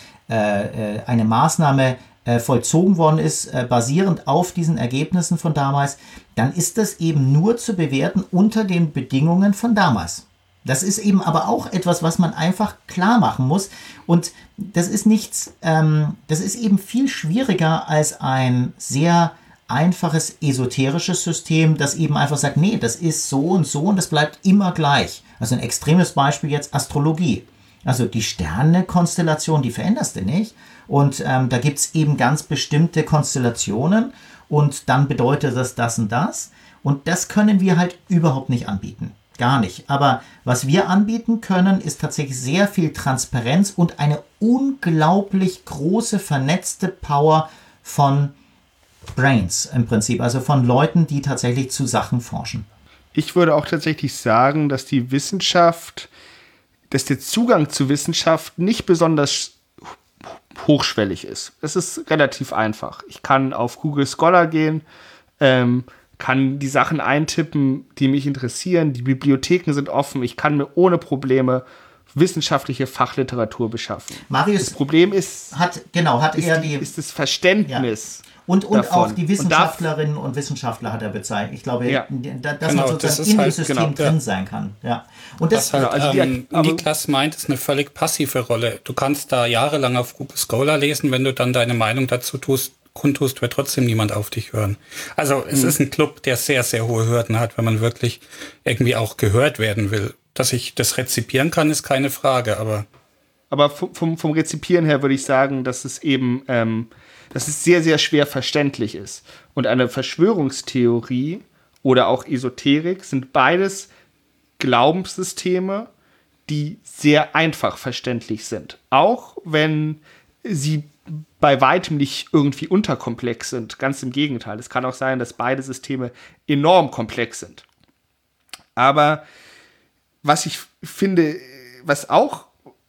eine Maßnahme vollzogen worden ist, basierend auf diesen Ergebnissen von damals, dann ist das eben nur zu bewerten unter den Bedingungen von damals. Das ist eben aber auch etwas, was man einfach klar machen muss. Und das ist nichts, das ist eben viel schwieriger als ein sehr einfaches esoterisches System, das eben einfach sagt, nee, das ist so und das bleibt immer gleich. Also ein extremes Beispiel jetzt Astrologie. Also die Sternenkonstellation, die veränderst du nicht. Und da gibt es eben ganz bestimmte Konstellationen und dann bedeutet das das und das. Und das können wir halt überhaupt nicht anbieten. Gar nicht. Aber was wir anbieten können, ist tatsächlich sehr viel Transparenz und eine unglaublich große vernetzte Power von Brains im Prinzip, also von Leuten, die tatsächlich zu Sachen forschen. Ich würde auch tatsächlich sagen, dass der Zugang zu Wissenschaft nicht besonders hochschwellig ist. Es ist relativ einfach. Ich kann auf Google Scholar gehen, kann die Sachen eintippen, die mich interessieren. Die Bibliotheken sind offen. Ich kann mir ohne Probleme wissenschaftliche Fachliteratur beschaffen. Marius, das Problem ist, ist das Verständnis. Ja. Und auch die Wissenschaftlerinnen und Wissenschaftler hat er bezeichnet. Ich glaube, dass man sozusagen in dem System drin sein kann. Ja. Und das Niklas meint, ist eine völlig passive Rolle. Du kannst da jahrelang auf Google Scholar lesen, wenn du dann deine Meinung dazu tust, kundtust, wird trotzdem niemand auf dich hören. Also es ist ein Club, der sehr, sehr hohe Hürden hat, wenn man wirklich irgendwie auch gehört werden will. Dass ich das rezipieren kann, ist keine Frage, Aber vom Rezipieren her würde ich sagen, dass es eben dass es sehr, sehr schwer verständlich ist. Und eine Verschwörungstheorie oder auch Esoterik sind beides Glaubenssysteme, die sehr einfach verständlich sind. Auch wenn sie bei weitem nicht irgendwie unterkomplex sind. Ganz im Gegenteil. Es kann auch sein, dass beide Systeme enorm komplex sind. Aber was ich finde, was auch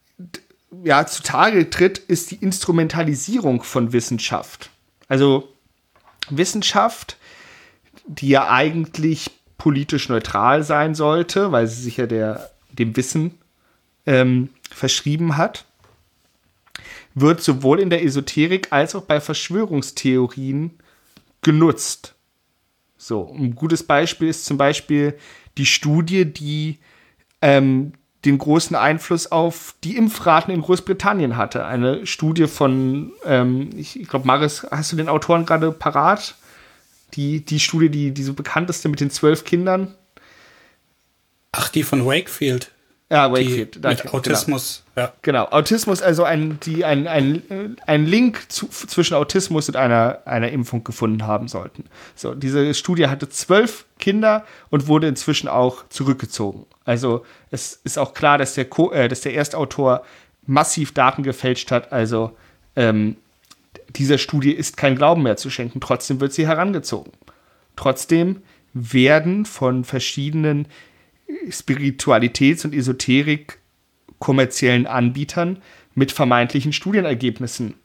zutage tritt, ist die Instrumentalisierung von Wissenschaft. Also Wissenschaft, die ja eigentlich politisch neutral sein sollte, weil sie sich ja dem Wissen verschrieben hat, wird sowohl in der Esoterik als auch bei Verschwörungstheorien genutzt. So, ein gutes Beispiel ist zum Beispiel die Studie, die den großen Einfluss auf die Impfraten in Großbritannien hatte. Eine Studie von, ich glaube, Maris, hast du den Autoren gerade parat? Die Studie, die so bekannteste mit den 12 Kindern. Ach, die von Wakefield. Ja, Wakefield. Mit Autismus. Genau. Ja. Genau, Autismus, also ein Link zwischen Autismus und einer Impfung gefunden haben sollten. So, diese Studie hatte 12 Kinder und wurde inzwischen auch zurückgezogen. Also es ist auch klar, dass der Erstautor massiv Daten gefälscht hat. Also dieser Studie ist kein Glauben mehr zu schenken. Trotzdem wird sie herangezogen. Trotzdem werden von verschiedenen Spiritualitäts- und Esoterik kommerziellen Anbietern mit vermeintlichen Studienergebnissen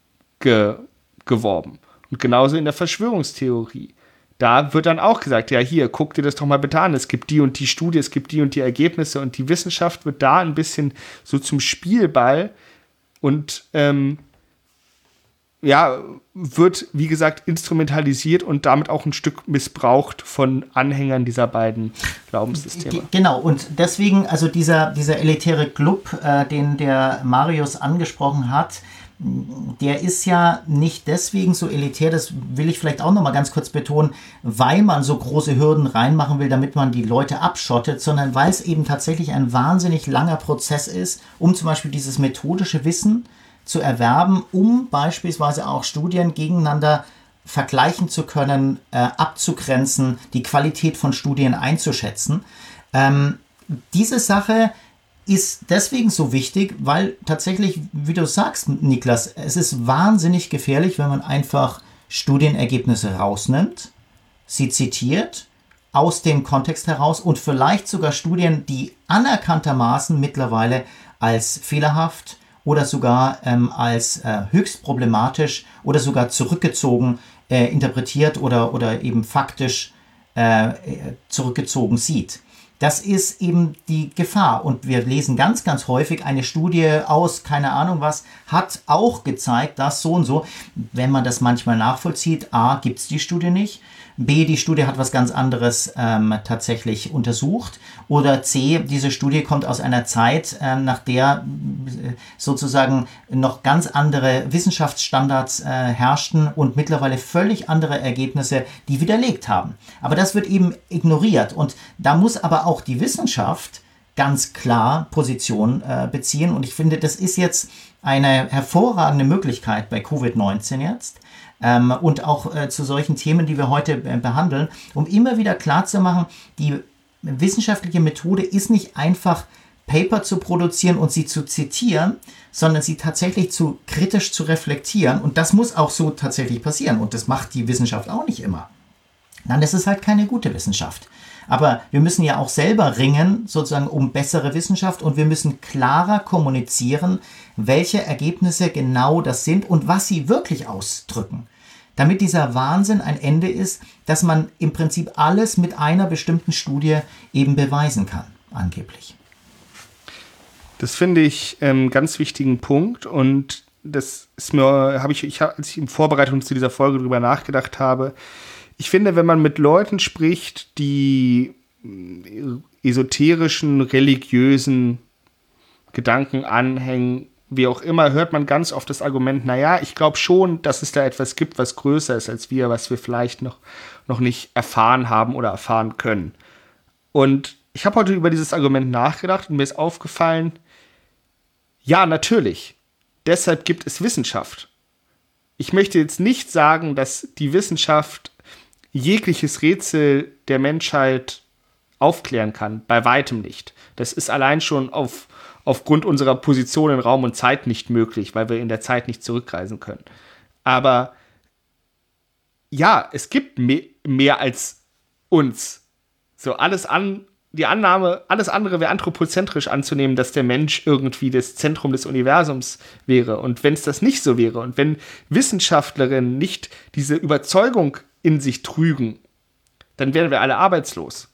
geworben. Und genauso in der Verschwörungstheorie. Da wird dann auch gesagt, ja hier, guck dir das doch mal bitte an, es gibt die und die Studie, es gibt die und die Ergebnisse und die Wissenschaft wird da ein bisschen so zum Spielball und wird, wie gesagt, instrumentalisiert und damit auch ein Stück missbraucht von Anhängern dieser beiden Glaubenssysteme. Genau, und deswegen, also dieser elitäre Club, den der Marius angesprochen hat, der ist ja nicht deswegen so elitär, das will ich vielleicht auch noch mal ganz kurz betonen, weil man so große Hürden reinmachen will, damit man die Leute abschottet, sondern weil es eben tatsächlich ein wahnsinnig langer Prozess ist, um zum Beispiel dieses methodische Wissen zu erwerben, um beispielsweise auch Studien gegeneinander vergleichen zu können, abzugrenzen, die Qualität von Studien einzuschätzen. Diese Sache ist deswegen so wichtig, weil tatsächlich, wie du sagst, Niklas, es ist wahnsinnig gefährlich, wenn man einfach Studienergebnisse rausnimmt, sie zitiert, aus dem Kontext heraus und vielleicht sogar Studien, die anerkanntermaßen mittlerweile als fehlerhaft oder sogar als höchst problematisch oder sogar zurückgezogen interpretiert oder eben faktisch zurückgezogen sieht. Das ist eben die Gefahr. Und wir lesen ganz, ganz häufig, eine Studie aus, keine Ahnung was, hat auch gezeigt, dass so und so. Wenn man das manchmal nachvollzieht, A, gibt es die Studie nicht. B, die Studie hat was ganz anderes tatsächlich untersucht. Oder C, diese Studie kommt aus einer Zeit, nach der sozusagen noch ganz andere Wissenschaftsstandards herrschten und mittlerweile völlig andere Ergebnisse, die widerlegt haben. Aber das wird eben ignoriert. Und da muss aber auch die Wissenschaft ganz klar Position beziehen. Und ich finde, das ist jetzt eine hervorragende Möglichkeit bei Covid-19 jetzt. Und auch zu solchen Themen, die wir heute behandeln, um immer wieder klarzumachen, die wissenschaftliche Methode ist nicht einfach Paper zu produzieren und sie zu zitieren, sondern sie tatsächlich kritisch zu reflektieren. Und das muss auch so tatsächlich passieren. Und das macht die Wissenschaft auch nicht immer. Dann ist es halt keine gute Wissenschaft. Aber wir müssen ja auch selber ringen, sozusagen um bessere Wissenschaft, und wir müssen klarer kommunizieren, welche Ergebnisse genau das sind und was sie wirklich ausdrücken. Damit dieser Wahnsinn ein Ende ist, dass man im Prinzip alles mit einer bestimmten Studie eben beweisen kann, angeblich. Das finde ich einen ganz wichtigen Punkt, und das ist mir, als ich in Vorbereitung zu dieser Folge drüber nachgedacht habe, ich finde, wenn man mit Leuten spricht, die esoterischen, religiösen Gedanken anhängen, wie auch immer, hört man ganz oft das Argument, naja, ich glaube schon, dass es da etwas gibt, was größer ist als wir, was wir vielleicht noch nicht erfahren haben oder erfahren können. Und ich habe heute über dieses Argument nachgedacht und mir ist aufgefallen, ja, natürlich, deshalb gibt es Wissenschaft. Ich möchte jetzt nicht sagen, dass die Wissenschaft jegliches Rätsel der Menschheit aufklären kann, bei weitem nicht. Das ist allein schon aufgrund unserer Position in Raum und Zeit nicht möglich, weil wir in der Zeit nicht zurückreisen können. Aber ja, es gibt mehr als uns. So, alles andere wäre anthropozentrisch anzunehmen, dass der Mensch irgendwie das Zentrum des Universums wäre. Und wenn es das nicht so wäre und wenn Wissenschaftlerinnen nicht diese Überzeugung in sich trügen, dann wären wir alle arbeitslos.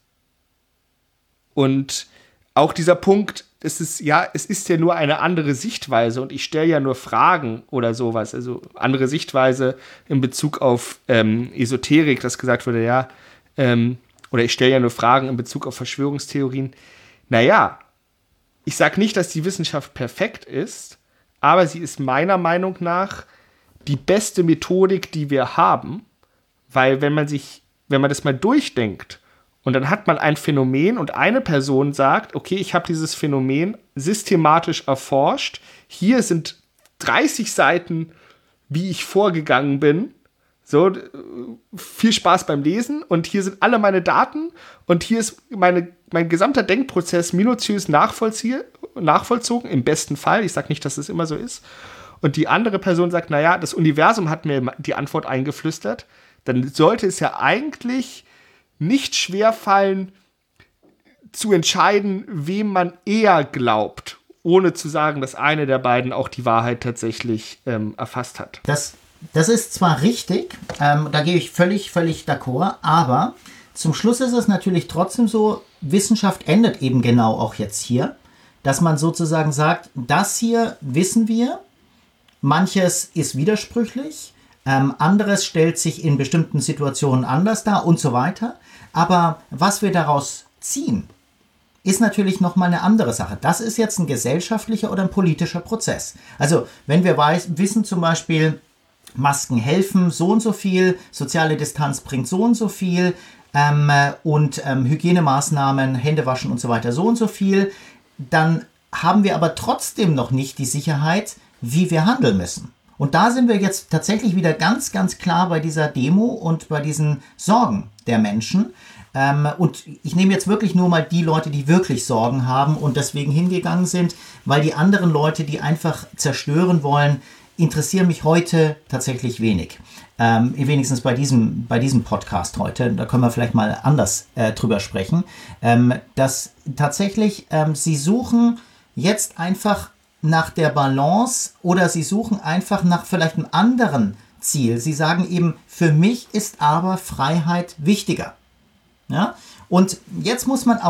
Und auch dieser Punkt, es ist ja nur eine andere Sichtweise und ich stelle ja nur Fragen oder sowas. Also andere Sichtweise in Bezug auf Esoterik, dass gesagt wurde, ja, oder ich stelle ja nur Fragen in Bezug auf Verschwörungstheorien. Naja, ich sage nicht, dass die Wissenschaft perfekt ist, aber sie ist meiner Meinung nach die beste Methodik, die wir haben, weil wenn man das mal durchdenkt und dann hat man ein Phänomen und eine Person sagt, okay, ich habe dieses Phänomen systematisch erforscht, hier sind 30 Seiten, wie ich vorgegangen bin, so, viel Spaß beim Lesen und hier sind alle meine Daten und hier ist mein gesamter Denkprozess minutiös nachvollzogen, im besten Fall. Ich sage nicht, dass es immer so ist. Und die andere Person sagt, naja, das Universum hat mir die Antwort eingeflüstert. Dann sollte es ja eigentlich nicht schwerfallen, zu entscheiden, wem man eher glaubt, ohne zu sagen, dass eine der beiden auch die Wahrheit tatsächlich erfasst hat. Das ist zwar richtig, da gehe ich völlig d'accord, aber zum Schluss ist es natürlich trotzdem so, Wissenschaft endet eben genau auch jetzt hier, dass man sozusagen sagt, das hier wissen wir, manches ist widersprüchlich, anderes stellt sich in bestimmten Situationen anders dar und so weiter, aber was wir daraus ziehen, ist natürlich nochmal eine andere Sache. Das ist jetzt ein gesellschaftlicher oder ein politischer Prozess. Also wenn wir wissen zum Beispiel, Masken helfen so und so viel, soziale Distanz bringt so und so viel und Hygienemaßnahmen, Hände waschen und so weiter so und so viel, dann haben wir aber trotzdem noch nicht die Sicherheit, wie wir handeln müssen. Und da sind wir jetzt tatsächlich wieder ganz, ganz klar bei dieser Demo und bei diesen Sorgen der Menschen. Und ich nehme jetzt wirklich nur mal die Leute, die wirklich Sorgen haben und deswegen hingegangen sind, weil die anderen Leute, die einfach zerstören wollen, interessieren mich heute tatsächlich wenig. Wenigstens bei diesem Podcast heute, da können wir vielleicht mal anders drüber sprechen, dass tatsächlich sie suchen jetzt einfach nach der Balance oder sie suchen einfach nach vielleicht einem anderen Ziel. Sie sagen eben, für mich ist aber Freiheit wichtiger. Ja? Und jetzt muss man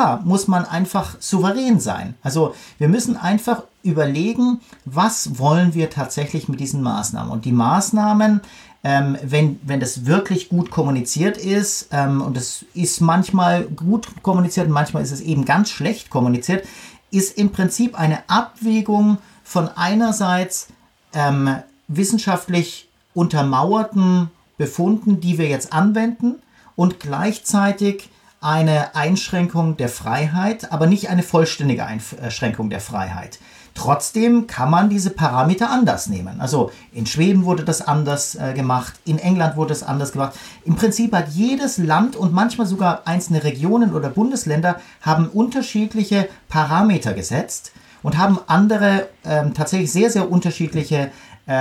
einfach souverän sein. Also wir müssen einfach überlegen, was wollen wir tatsächlich mit diesen Maßnahmen. Und die Maßnahmen, wenn das wirklich gut kommuniziert ist, und es ist manchmal gut kommuniziert und manchmal ist es eben ganz schlecht kommuniziert, ist im Prinzip eine Abwägung von einerseits wissenschaftlich untermauerten Befunden, die wir jetzt anwenden, und gleichzeitig eine Einschränkung der Freiheit, aber nicht eine vollständige Einschränkung der Freiheit. Trotzdem kann man diese Parameter anders nehmen. Also in Schweden wurde das anders gemacht, in England wurde es anders gemacht. Im Prinzip hat jedes Land und manchmal sogar einzelne Regionen oder Bundesländer haben unterschiedliche Parameter gesetzt und haben andere tatsächlich sehr, sehr unterschiedliche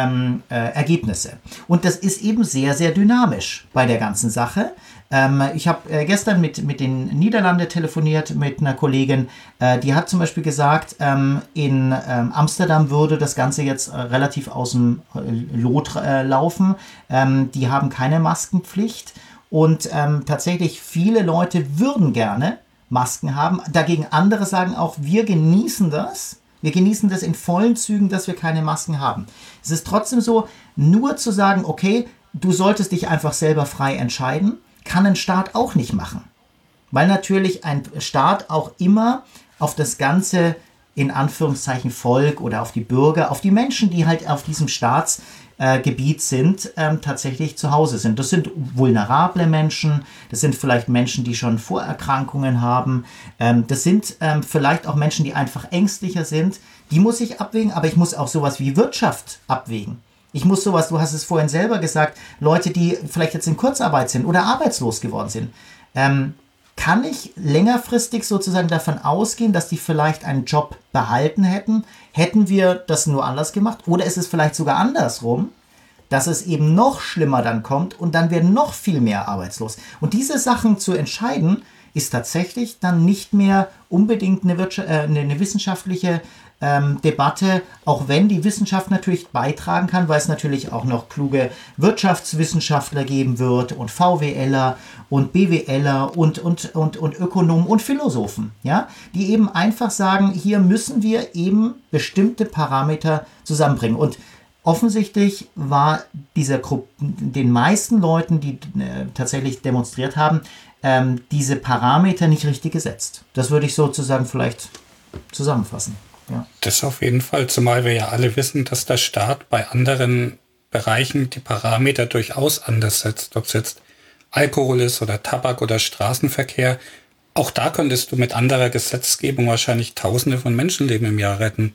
Ergebnisse. Und das ist eben sehr, sehr dynamisch bei der ganzen Sache. Ich habe gestern mit den Niederlanden telefoniert, mit einer Kollegin, die hat zum Beispiel gesagt, in Amsterdam würde das Ganze jetzt relativ aus dem Lot laufen. Die haben keine Maskenpflicht und tatsächlich viele Leute würden gerne Masken haben. Dagegen andere sagen auch, wir genießen das. Wir genießen das in vollen Zügen, dass wir keine Masken haben. Es ist trotzdem so, nur zu sagen, okay, du solltest dich einfach selber frei entscheiden, kann ein Staat auch nicht machen. Weil natürlich ein Staat auch immer auf das Ganze in Anführungszeichen Volk oder auf die Bürger, auf die Menschen, die halt auf diesem Staatsgebiet sind, tatsächlich zu Hause sind. Das sind vulnerable Menschen, das sind vielleicht Menschen, die schon Vorerkrankungen haben, das sind vielleicht auch Menschen, die einfach ängstlicher sind. Die muss ich abwägen, aber ich muss auch sowas wie Wirtschaft abwägen. Ich muss sowas, du hast es vorhin selber gesagt, Leute, die vielleicht jetzt in Kurzarbeit sind oder arbeitslos geworden sind, kann ich längerfristig sozusagen davon ausgehen, dass die vielleicht einen Job behalten hätten? Hätten wir das nur anders gemacht? Oder ist es vielleicht sogar andersrum, dass es eben noch schlimmer dann kommt und dann werden noch viel mehr arbeitslos? Und diese Sachen zu entscheiden, ist tatsächlich dann nicht mehr unbedingt eine wissenschaftliche Debatte, auch wenn die Wissenschaft natürlich beitragen kann, weil es natürlich auch noch kluge Wirtschaftswissenschaftler geben wird und VWLer und BWLer und Ökonomen und Philosophen, ja, die eben einfach sagen, hier müssen wir eben bestimmte Parameter zusammenbringen. Und offensichtlich war dieser Gruppe, den meisten Leuten, die tatsächlich demonstriert haben, diese Parameter nicht richtig gesetzt. Das würde ich sozusagen vielleicht zusammenfassen. Ja. Das auf jeden Fall, zumal wir ja alle wissen, dass der Staat bei anderen Bereichen die Parameter durchaus anders setzt. Ob es jetzt Alkohol ist oder Tabak oder Straßenverkehr. Auch da könntest du mit anderer Gesetzgebung wahrscheinlich Tausende von Menschenleben im Jahr retten.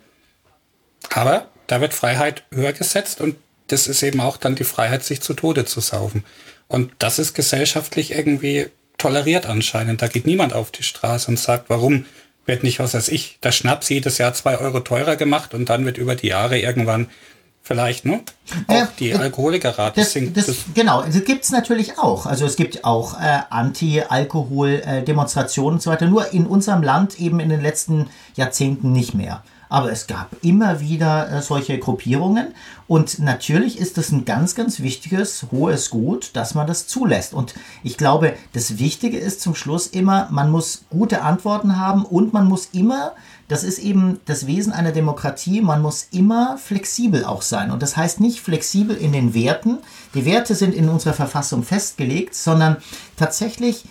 Aber da wird Freiheit höher gesetzt und das ist eben auch dann die Freiheit, sich zu Tode zu saufen. Und das ist gesellschaftlich irgendwie toleriert anscheinend. Da geht niemand auf die Straße und sagt, warum wird nicht, was weiß ich, der Schnaps jedes Jahr 2 Euro teurer gemacht und dann wird über die Jahre irgendwann vielleicht auch die Alkoholikerrate sinkt. Genau, das gibt es natürlich auch. Also es gibt auch Anti-Alkohol-Demonstrationen und so weiter, nur in unserem Land eben in den letzten Jahrzehnten nicht mehr. Aber es gab immer wieder solche Gruppierungen und natürlich ist es ein ganz, ganz wichtiges, hohes Gut, dass man das zulässt. Und ich glaube, das Wichtige ist zum Schluss immer, man muss gute Antworten haben und man muss immer, das ist eben das Wesen einer Demokratie, man muss immer flexibel auch sein. Und das heißt nicht flexibel in den Werten, die Werte sind in unserer Verfassung festgelegt, sondern tatsächlich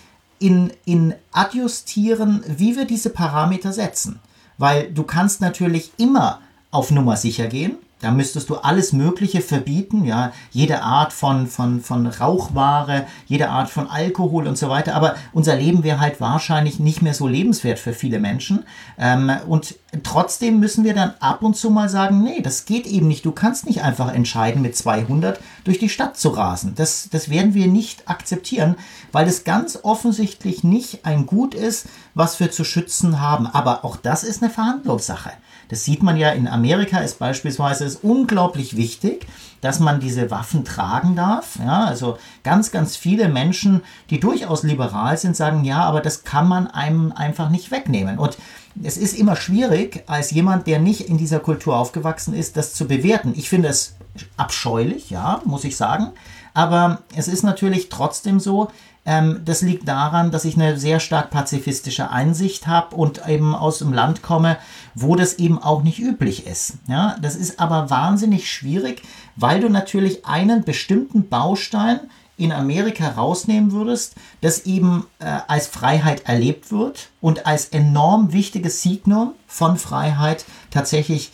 in adjustieren, wie wir diese Parameter setzen. Weil du kannst natürlich immer auf Nummer sicher gehen. Da müsstest du alles Mögliche verbieten, ja, jede Art von Rauchware, jede Art von Alkohol und so weiter. Aber unser Leben wäre halt wahrscheinlich nicht mehr so lebenswert für viele Menschen. Und trotzdem müssen wir dann ab und zu mal sagen, nee, das geht eben nicht. Du kannst nicht einfach entscheiden, mit 200 durch die Stadt zu rasen. Das werden wir nicht akzeptieren, weil es ganz offensichtlich nicht ein Gut ist, was wir zu schützen haben. Aber auch das ist eine Verhandlungssache. Das sieht man ja in Amerika, ist beispielsweise unglaublich wichtig, dass man diese Waffen tragen darf. Ja, also ganz, ganz viele Menschen, die durchaus liberal sind, sagen, ja, aber das kann man einem einfach nicht wegnehmen. Und es ist immer schwierig, als jemand, der nicht in dieser Kultur aufgewachsen ist, das zu bewerten. Ich finde es abscheulich, ja, muss ich sagen. Aber es ist natürlich trotzdem so, das liegt daran, dass ich eine sehr stark pazifistische Einsicht habe und eben aus dem Land komme, wo das eben auch nicht üblich ist. Ja, das ist aber wahnsinnig schwierig, weil du natürlich einen bestimmten Baustein in Amerika rausnehmen würdest, das eben als Freiheit erlebt wird und als enorm wichtiges Signum von Freiheit tatsächlich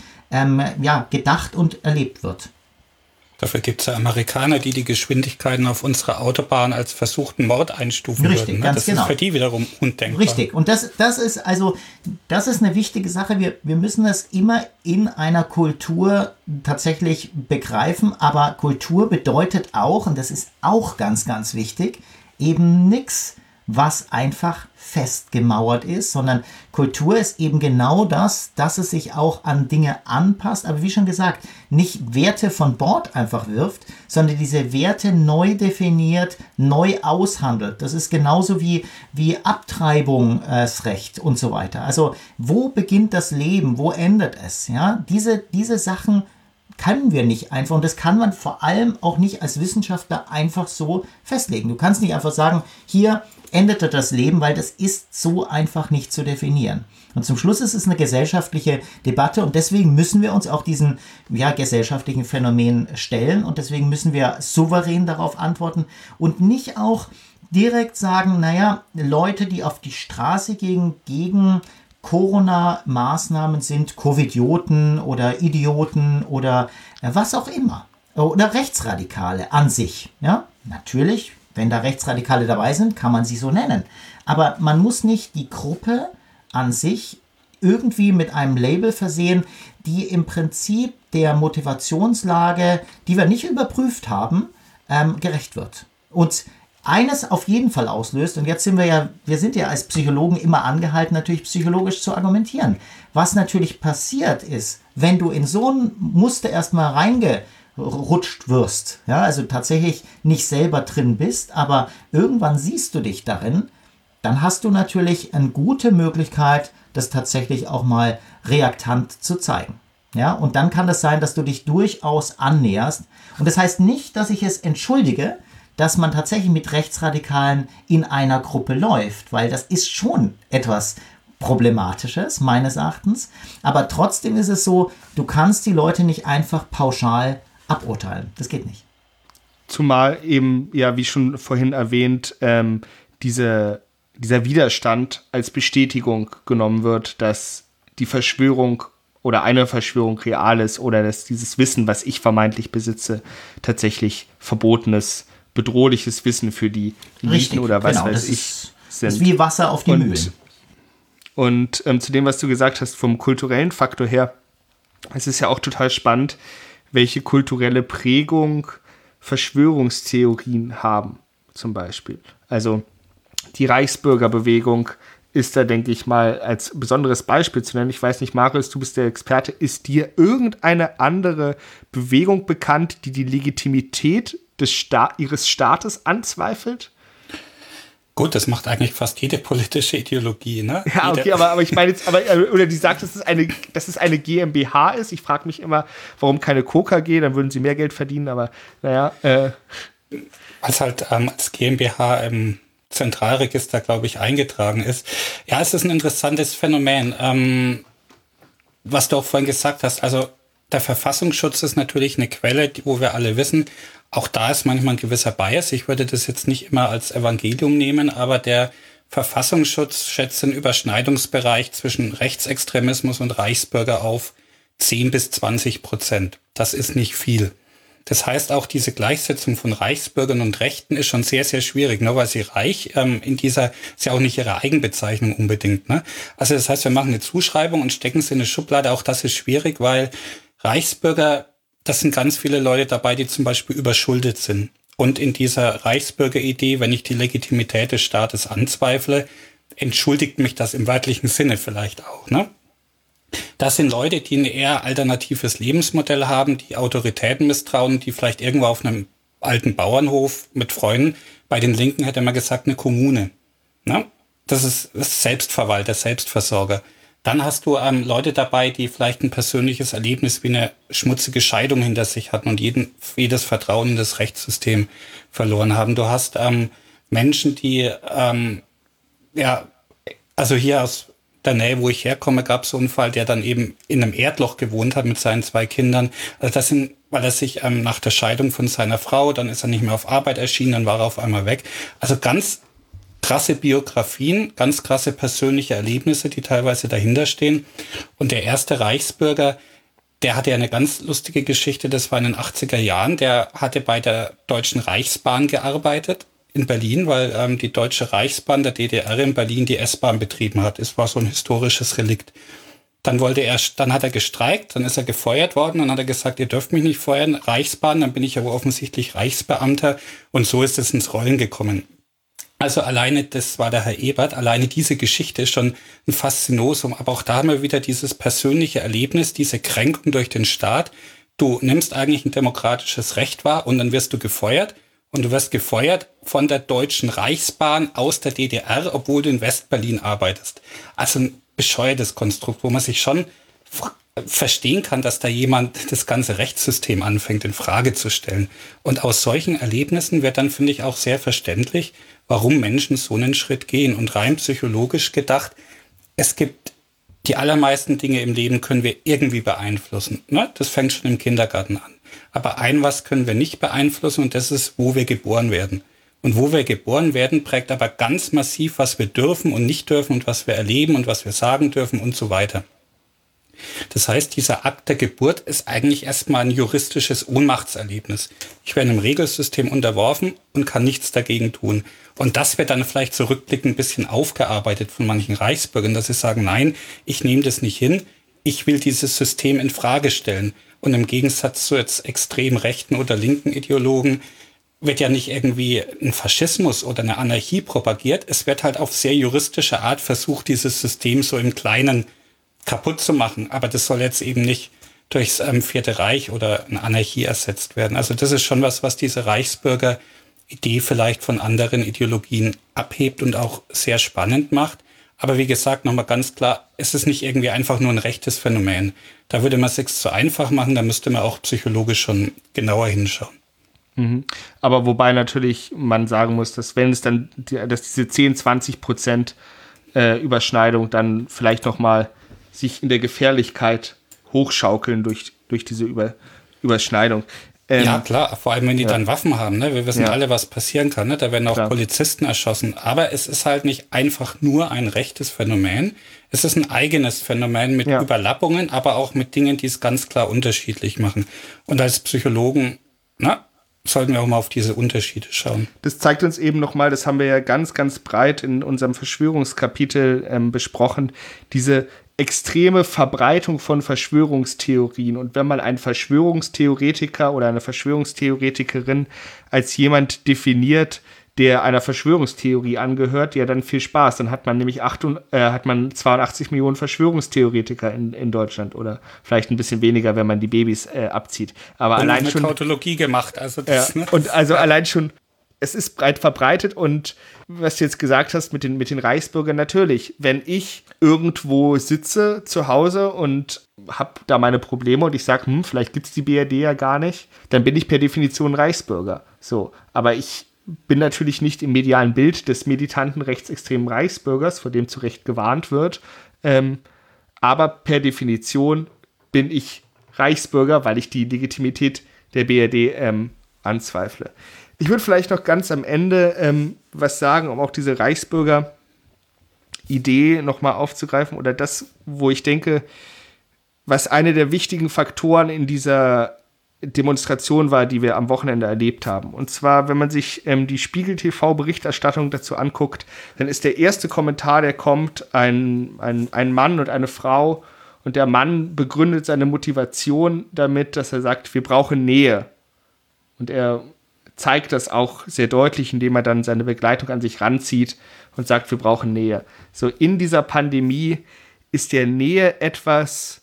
gedacht und erlebt wird. Dafür gibt es ja Amerikaner, die Geschwindigkeiten auf unserer Autobahn als versuchten Mord einstufen würden. Ne? Das ist für die wiederum undenkbar. Richtig. Und das ist eine wichtige Sache. Wir müssen das immer in einer Kultur tatsächlich begreifen. Aber Kultur bedeutet auch, und das ist auch ganz, ganz wichtig, eben nichts, was einfach festgemauert ist, sondern Kultur ist eben genau das, dass es sich auch an Dinge anpasst, aber wie schon gesagt, nicht Werte von Bord einfach wirft, sondern diese Werte neu definiert, neu aushandelt. Das ist genauso wie Abtreibungsrecht und so weiter. Also wo beginnt das Leben, wo endet es? Ja? Diese Sachen können wir nicht einfach und das kann man vor allem auch nicht als Wissenschaftler einfach so festlegen. Du kannst nicht einfach sagen, hier endete das Leben, weil das ist so einfach nicht zu definieren. Und zum Schluss ist es eine gesellschaftliche Debatte und deswegen müssen wir uns auch diesen gesellschaftlichen Phänomen stellen und deswegen müssen wir souverän darauf antworten und nicht auch direkt sagen, naja, Leute, die auf die Straße gehen gegen Corona-Maßnahmen sind Covidioten oder Idioten oder was auch immer. Oder Rechtsradikale an sich. Ja? Natürlich, wenn da Rechtsradikale dabei sind, kann man sie so nennen. Aber man muss nicht die Gruppe an sich irgendwie mit einem Label versehen, die im Prinzip der Motivationslage, die wir nicht überprüft haben, gerecht wird. Und eines auf jeden Fall auslöst, und jetzt sind wir sind ja als Psychologen immer angehalten, natürlich psychologisch zu argumentieren. Was natürlich passiert ist, wenn du in so ein Muster erstmal reingerutscht wirst, ja, also tatsächlich nicht selber drin bist, aber irgendwann siehst du dich darin, dann hast du natürlich eine gute Möglichkeit, das tatsächlich auch mal reaktant zu zeigen. Ja, und dann kann es sein, dass du dich durchaus annäherst. Und das heißt nicht, dass ich es entschuldige, dass man tatsächlich mit Rechtsradikalen in einer Gruppe läuft, weil das ist schon etwas Problematisches, meines Erachtens. Aber trotzdem ist es so, du kannst die Leute nicht einfach pauschal aburteilen. Das geht nicht. Zumal eben, ja, wie schon vorhin erwähnt, dieser Widerstand als Bestätigung genommen wird, dass die Verschwörung oder eine Verschwörung real ist oder dass dieses Wissen, was ich vermeintlich besitze, tatsächlich verbotenes, bedrohliches Wissen für die Eliten oder was weiß ich sind. Das ist wie Wasser auf die Mühlen. Und zu dem, was du gesagt hast, vom kulturellen Faktor her, es ist ja auch total spannend, welche kulturelle Prägung Verschwörungstheorien haben, zum Beispiel. Also die Reichsbürgerbewegung ist da, denke ich mal, als besonderes Beispiel zu nennen. Ich weiß nicht, Marius, du bist der Experte. Ist dir irgendeine andere Bewegung bekannt, die die Legitimität ihres Staates anzweifelt? Gut, das macht eigentlich fast jede politische Ideologie, ne? Ja, okay, aber ich meine jetzt, oder die sagt, dass es eine GmbH ist. Ich frage mich immer, warum keine KKG, dann würden sie mehr Geld verdienen, aber naja. Was halt als GmbH im Zentralregister, glaube ich, eingetragen ist. Ja, es ist ein interessantes Phänomen. Was du auch vorhin gesagt hast, also der Verfassungsschutz ist natürlich eine Quelle, wo wir alle wissen, auch da ist manchmal ein gewisser Bias. Ich würde das jetzt nicht immer als Evangelium nehmen, aber der Verfassungsschutz schätzt den Überschneidungsbereich zwischen Rechtsextremismus und Reichsbürger auf 10-20%. Das ist nicht viel. Das heißt, auch diese Gleichsetzung von Reichsbürgern und Rechten ist schon sehr, sehr schwierig, nur weil sie reich ist ja auch nicht ihre Eigenbezeichnung unbedingt. Ne? Also das heißt, wir machen eine Zuschreibung und stecken sie in eine Schublade. Auch das ist schwierig, weil Reichsbürger, das sind ganz viele Leute dabei, die zum Beispiel überschuldet sind. Und in dieser Reichsbürgeridee, wenn ich die Legitimität des Staates anzweifle, entschuldigt mich das im wörtlichen Sinne vielleicht auch. Ne? Das sind Leute, die ein eher alternatives Lebensmodell haben, die Autoritäten misstrauen, die vielleicht irgendwo auf einem alten Bauernhof mit Freunden, bei den Linken hätte man gesagt, eine Kommune. Ne? Das ist Selbstverwalter, Selbstversorger. Dann hast du Leute dabei, die vielleicht ein persönliches Erlebnis wie eine schmutzige Scheidung hinter sich hatten und jedes Vertrauen in das Rechtssystem verloren haben. Du hast Menschen, die, also hier aus der Nähe, wo ich herkomme, gab es so einen Fall, der dann eben in einem Erdloch gewohnt hat mit seinen 2 Kindern. Also weil er sich nach der Scheidung von seiner Frau, dann ist er nicht mehr auf Arbeit erschienen, dann war er auf einmal weg. Also ganz krasse Biografien, ganz krasse persönliche Erlebnisse, die teilweise dahinter stehen. Und der erste Reichsbürger, der hatte ja eine ganz lustige Geschichte, das war in den 80er Jahren, der hatte bei der Deutschen Reichsbahn gearbeitet in Berlin, weil die Deutsche Reichsbahn der DDR in Berlin die S-Bahn betrieben hat. Es war so ein historisches Relikt. Dann hat er gestreikt, dann ist er gefeuert worden, dann hat er gesagt, ihr dürft mich nicht feuern, Reichsbahn, dann bin ich aber offensichtlich Reichsbeamter und so ist es ins Rollen gekommen. Also alleine, das war der Herr Ebert, alleine diese Geschichte ist schon ein Faszinosum, aber auch da haben wir wieder dieses persönliche Erlebnis, diese Kränkung durch den Staat. Du nimmst eigentlich ein demokratisches Recht wahr und dann wirst du gefeuert und du wirst gefeuert von der Deutschen Reichsbahn aus der DDR, obwohl du in Westberlin arbeitest. Also ein bescheuertes Konstrukt, wo man sich schon verstehen kann, dass da jemand das ganze Rechtssystem anfängt in Frage zu stellen. Und aus solchen Erlebnissen wird dann, finde ich, auch sehr verständlich, warum Menschen so einen Schritt gehen. Und rein psychologisch gedacht, es gibt die allermeisten Dinge im Leben können wir irgendwie beeinflussen. Ne? Das fängt schon im Kindergarten an. Aber was können wir nicht beeinflussen und das ist, wo wir geboren werden. Und wo wir geboren werden, prägt aber ganz massiv, was wir dürfen und nicht dürfen und was wir erleben und was wir sagen dürfen und so weiter. Das heißt, dieser Akt der Geburt ist eigentlich erstmal ein juristisches Ohnmachtserlebnis. Ich werde einem Regelsystem unterworfen und kann nichts dagegen tun. Und das wird dann vielleicht zurückblickend ein bisschen aufgearbeitet von manchen Reichsbürgern, dass sie sagen, nein, ich nehme das nicht hin, ich will dieses System in Frage stellen. Und im Gegensatz zu jetzt extrem rechten oder linken Ideologen wird ja nicht irgendwie ein Faschismus oder eine Anarchie propagiert. Es wird halt auf sehr juristische Art versucht, dieses System so im Kleinen kaputt zu machen. Aber das soll jetzt eben nicht durchs Vierte Reich oder eine Anarchie ersetzt werden. Also das ist schon was diese Reichsbürger-Idee vielleicht von anderen Ideologien abhebt und auch sehr spannend macht. Aber wie gesagt, nochmal ganz klar, es ist nicht irgendwie einfach nur ein rechtes Phänomen. Da würde man es sich zu einfach machen, da müsste man auch psychologisch schon genauer hinschauen. Aber wobei natürlich man sagen muss, dass wenn es dann, dass diese 10-20% Überschneidung dann vielleicht nochmal sich in der Gefährlichkeit hochschaukeln durch diese Überschneidung. Ja, klar, vor allem wenn die dann Waffen haben, ne? Wir wissen alle, was passieren kann, ne? Da werden auch Polizisten erschossen. Aber es ist halt nicht einfach nur ein rechtes Phänomen. Es ist ein eigenes Phänomen mit Überlappungen, aber auch mit Dingen, die es ganz klar unterschiedlich machen. Und als Psychologen, sollten wir auch mal auf diese Unterschiede schauen. Das zeigt uns eben nochmal, das haben wir ja ganz, ganz breit in unserem Verschwörungskapitel besprochen, diese extreme Verbreitung von Verschwörungstheorien. Und wenn man einen Verschwörungstheoretiker oder eine Verschwörungstheoretikerin als jemand definiert, der einer Verschwörungstheorie angehört, ja, dann viel Spaß. Dann hat man nämlich 82 Millionen Verschwörungstheoretiker in Deutschland oder vielleicht ein bisschen weniger, wenn man die Babys abzieht. Aber und allein eine schon Tautologie gemacht. Also das, und also allein schon, es ist breit verbreitet. Und was du jetzt gesagt hast mit den Reichsbürgern, natürlich, wenn ich irgendwo sitze zu Hause und habe da meine Probleme und ich sage, vielleicht gibt es die BRD ja gar nicht, dann bin ich per Definition Reichsbürger. So, aber ich bin natürlich nicht im medialen Bild des militanten rechtsextremen Reichsbürgers, vor dem zu Recht gewarnt wird. Aber per Definition bin ich Reichsbürger, weil ich die Legitimität der BRD anzweifle. Ich würde vielleicht noch ganz am Ende was sagen, um auch diese Reichsbürger-Idee nochmal aufzugreifen oder das, wo ich denke, was eine der wichtigen Faktoren in dieser Demonstration war, die wir am Wochenende erlebt haben. Und zwar, wenn man sich die Spiegel-TV-Berichterstattung dazu anguckt, dann ist der erste Kommentar, der kommt, ein Mann und eine Frau, und der Mann begründet seine Motivation damit, dass er sagt, wir brauchen Nähe. Und er zeigt das auch sehr deutlich, indem er dann seine Begleitung an sich ranzieht und sagt, wir brauchen Nähe. So, in dieser Pandemie ist der Nähe etwas,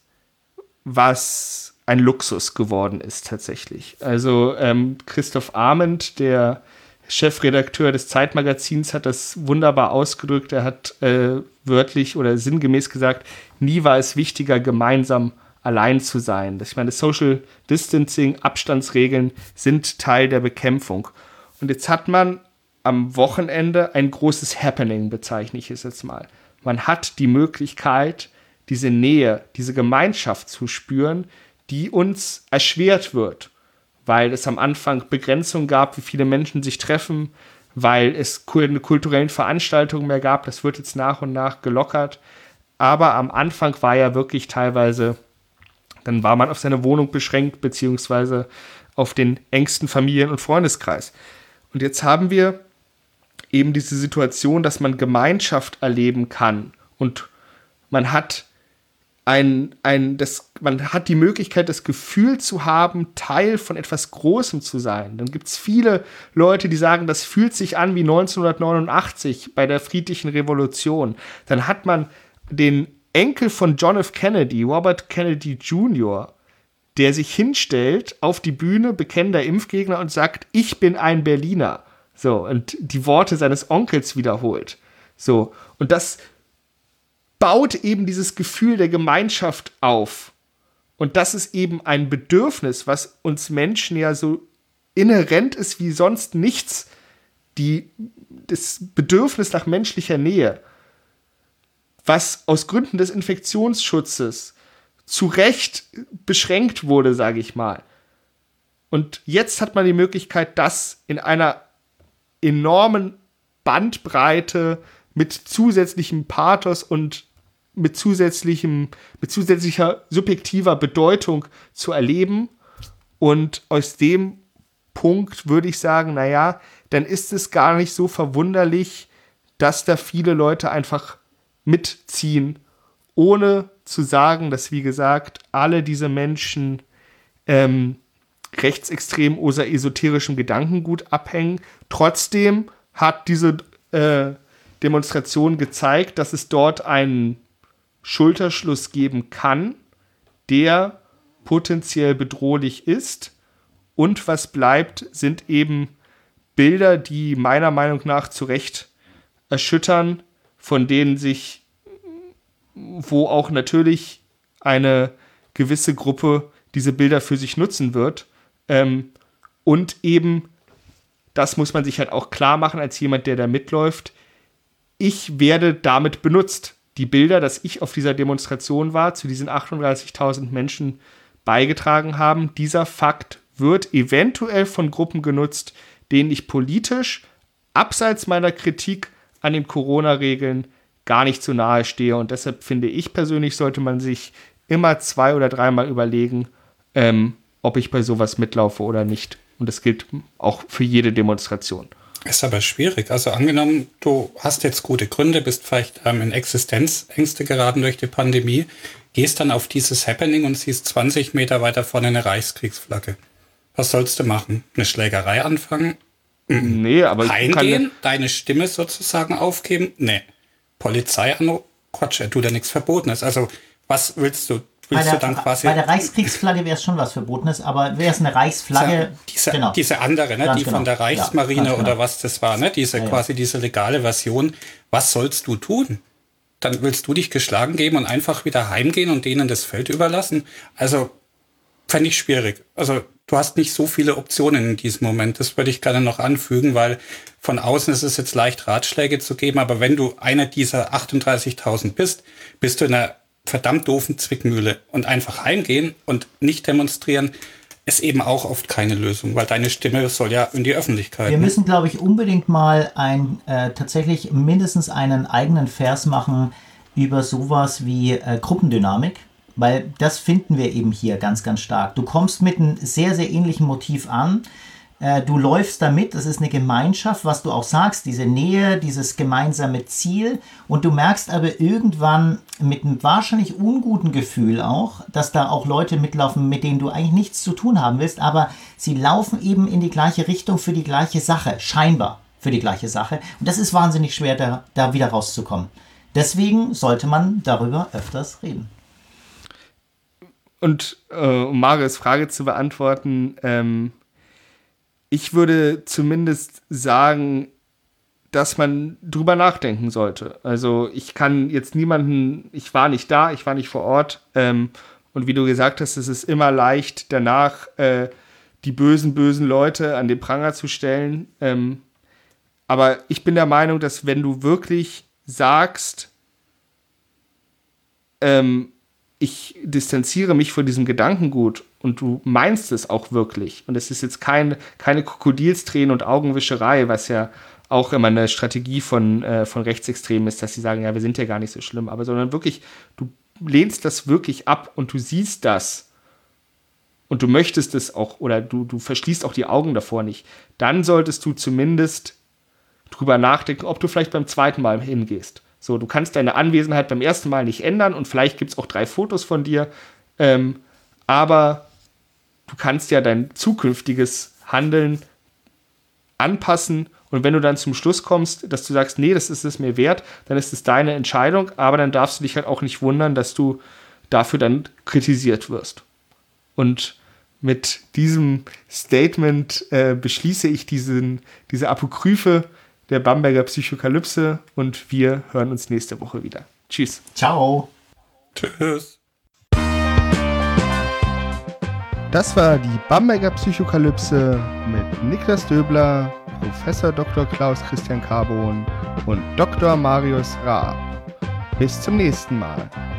was ein Luxus geworden ist tatsächlich. Also Christoph Amend, der Chefredakteur des Zeitmagazins, hat das wunderbar ausgedrückt. Er hat wörtlich oder sinngemäß gesagt, nie war es wichtiger, gemeinsam allein zu sein. Ich meine, Social Distancing, Abstandsregeln sind Teil der Bekämpfung. Und jetzt hat man am Wochenende ein großes Happening, bezeichne ich es jetzt mal. Man hat die Möglichkeit, diese Nähe, diese Gemeinschaft zu spüren, die uns erschwert wird, weil es am Anfang Begrenzungen gab, wie viele Menschen sich treffen, weil es keine kulturellen Veranstaltungen mehr gab. Das wird jetzt nach und nach gelockert. Aber am Anfang war ja wirklich teilweise, dann war man auf seine Wohnung beschränkt, beziehungsweise auf den engsten Familien- und Freundeskreis. Und jetzt haben wir eben diese Situation, dass man Gemeinschaft erleben kann und man hat man hat die Möglichkeit, das Gefühl zu haben, Teil von etwas Großem zu sein. Dann gibt es viele Leute, die sagen, das fühlt sich an wie 1989 bei der friedlichen Revolution. Dann hat man den Enkel von John F. Kennedy, Robert Kennedy Jr., der sich hinstellt auf die Bühne, bekennender Impfgegner, und sagt, ich bin ein Berliner. So, und die Worte seines Onkels wiederholt. So, und das baut eben dieses Gefühl der Gemeinschaft auf. Und das ist eben ein Bedürfnis, was uns Menschen ja so inhärent ist wie sonst nichts. Das Bedürfnis nach menschlicher Nähe, was aus Gründen des Infektionsschutzes zu Recht beschränkt wurde, sage ich mal. Und jetzt hat man die Möglichkeit, das in einer enormen Bandbreite mit zusätzlichem Pathos und mit zusätzlicher subjektiver Bedeutung zu erleben. Und aus dem Punkt würde ich sagen, naja, dann ist es gar nicht so verwunderlich, dass da viele Leute einfach mitziehen, ohne zu sagen, dass, wie gesagt, alle diese Menschen rechtsextrem oder esoterischem Gedankengut abhängen. Trotzdem hat diese Demonstration gezeigt, dass es dort einen Schulterschluss geben kann, der potenziell bedrohlich ist. Und was bleibt, sind eben Bilder, die meiner Meinung nach zu Recht erschüttern, von denen sich, wo auch natürlich eine gewisse Gruppe diese Bilder für sich nutzen wird. Und eben, das muss man sich halt auch klar machen als jemand, der da mitläuft, ich werde damit benutzt. Die Bilder, dass ich auf dieser Demonstration war, zu diesen 38.000 Menschen beigetragen haben, dieser Fakt wird eventuell von Gruppen genutzt, denen ich politisch, abseits meiner Kritik an den Corona-Regeln, gar nicht so nahe stehe. Und deshalb finde ich persönlich, sollte man sich immer 2- oder 3-mal überlegen, ob ich bei sowas mitlaufe oder nicht. Und das gilt auch für jede Demonstration. Ist aber schwierig. Also angenommen, du hast jetzt gute Gründe, bist vielleicht in Existenzängste geraten durch die Pandemie, gehst dann auf dieses Happening und siehst 20 Meter weiter vorne eine Reichskriegsflagge. Was sollst du machen? Eine Schlägerei anfangen? Nee, aber reingehen, deine Stimme sozusagen aufgeben? Nee. Polizei Quatsch, er tut ja nichts Verbotenes. Also was willst du? Bei der Reichskriegsflagge wäre es schon was Verbotenes, aber wäre es eine Reichsflagge... Diese andere, ne, die von der Reichsmarine oder was das war, ne, diese legale Version. Was sollst du tun? Dann willst du dich geschlagen geben und einfach wieder heimgehen und denen das Feld überlassen? Also, fände ich schwierig. Also, du hast nicht so viele Optionen in diesem Moment. Das würde ich gerne noch anfügen, weil von außen ist es jetzt leicht, Ratschläge zu geben, aber wenn du einer dieser 38.000 bist du in einer verdammt doofen Zwickmühle, und einfach heimgehen und nicht demonstrieren ist eben auch oft keine Lösung, weil deine Stimme soll ja in die Öffentlichkeit. Wir müssen, glaube ich, unbedingt mal tatsächlich mindestens einen eigenen Vers machen über sowas wie Gruppendynamik, weil das finden wir eben hier ganz, ganz stark. Du kommst mit einem sehr, sehr ähnlichen Motiv an. Du läufst damit, das ist eine Gemeinschaft, was du auch sagst, diese Nähe, dieses gemeinsame Ziel, und du merkst aber irgendwann mit einem wahrscheinlich unguten Gefühl auch, dass da auch Leute mitlaufen, mit denen du eigentlich nichts zu tun haben willst, aber sie laufen eben in die gleiche Richtung für die gleiche Sache, scheinbar für die gleiche Sache, und das ist wahnsinnig schwer, da wieder rauszukommen. Deswegen sollte man darüber öfters reden. Und um Marius Frage zu beantworten, ich würde zumindest sagen, dass man drüber nachdenken sollte. Also ich kann jetzt ich war nicht da, ich war nicht vor Ort. Und wie du gesagt hast, es ist immer leicht, danach die bösen Leute an den Pranger zu stellen. Aber ich bin der Meinung, dass wenn du wirklich sagst, ich distanziere mich von diesem Gedankengut und du meinst es auch wirklich, und es ist jetzt keine Krokodilstränen und Augenwischerei, was ja auch immer eine Strategie von Rechtsextremen ist, dass sie sagen, ja, wir sind ja gar nicht so schlimm, aber sondern wirklich, du lehnst das wirklich ab und du siehst das und du möchtest es auch, oder du verschließt auch die Augen davor nicht, dann solltest du zumindest drüber nachdenken, ob du vielleicht beim zweiten Mal hingehst. So, du kannst deine Anwesenheit beim ersten Mal nicht ändern und vielleicht gibt es auch 3 Fotos von dir, aber du kannst ja dein zukünftiges Handeln anpassen, und wenn du dann zum Schluss kommst, dass du sagst, nee, das ist es mir wert, dann ist es deine Entscheidung, aber dann darfst du dich halt auch nicht wundern, dass du dafür dann kritisiert wirst. Und mit diesem Statement beschließe ich diese Apokryphe der Bamberger Psychokalypse, und wir hören uns nächste Woche wieder. Tschüss. Ciao. Tschüss. Das war die Bamberger Psychokalypse mit Niklas Döbler, Professor Dr. Klaus Christian Carbon und Dr. Marius Raab. Bis zum nächsten Mal.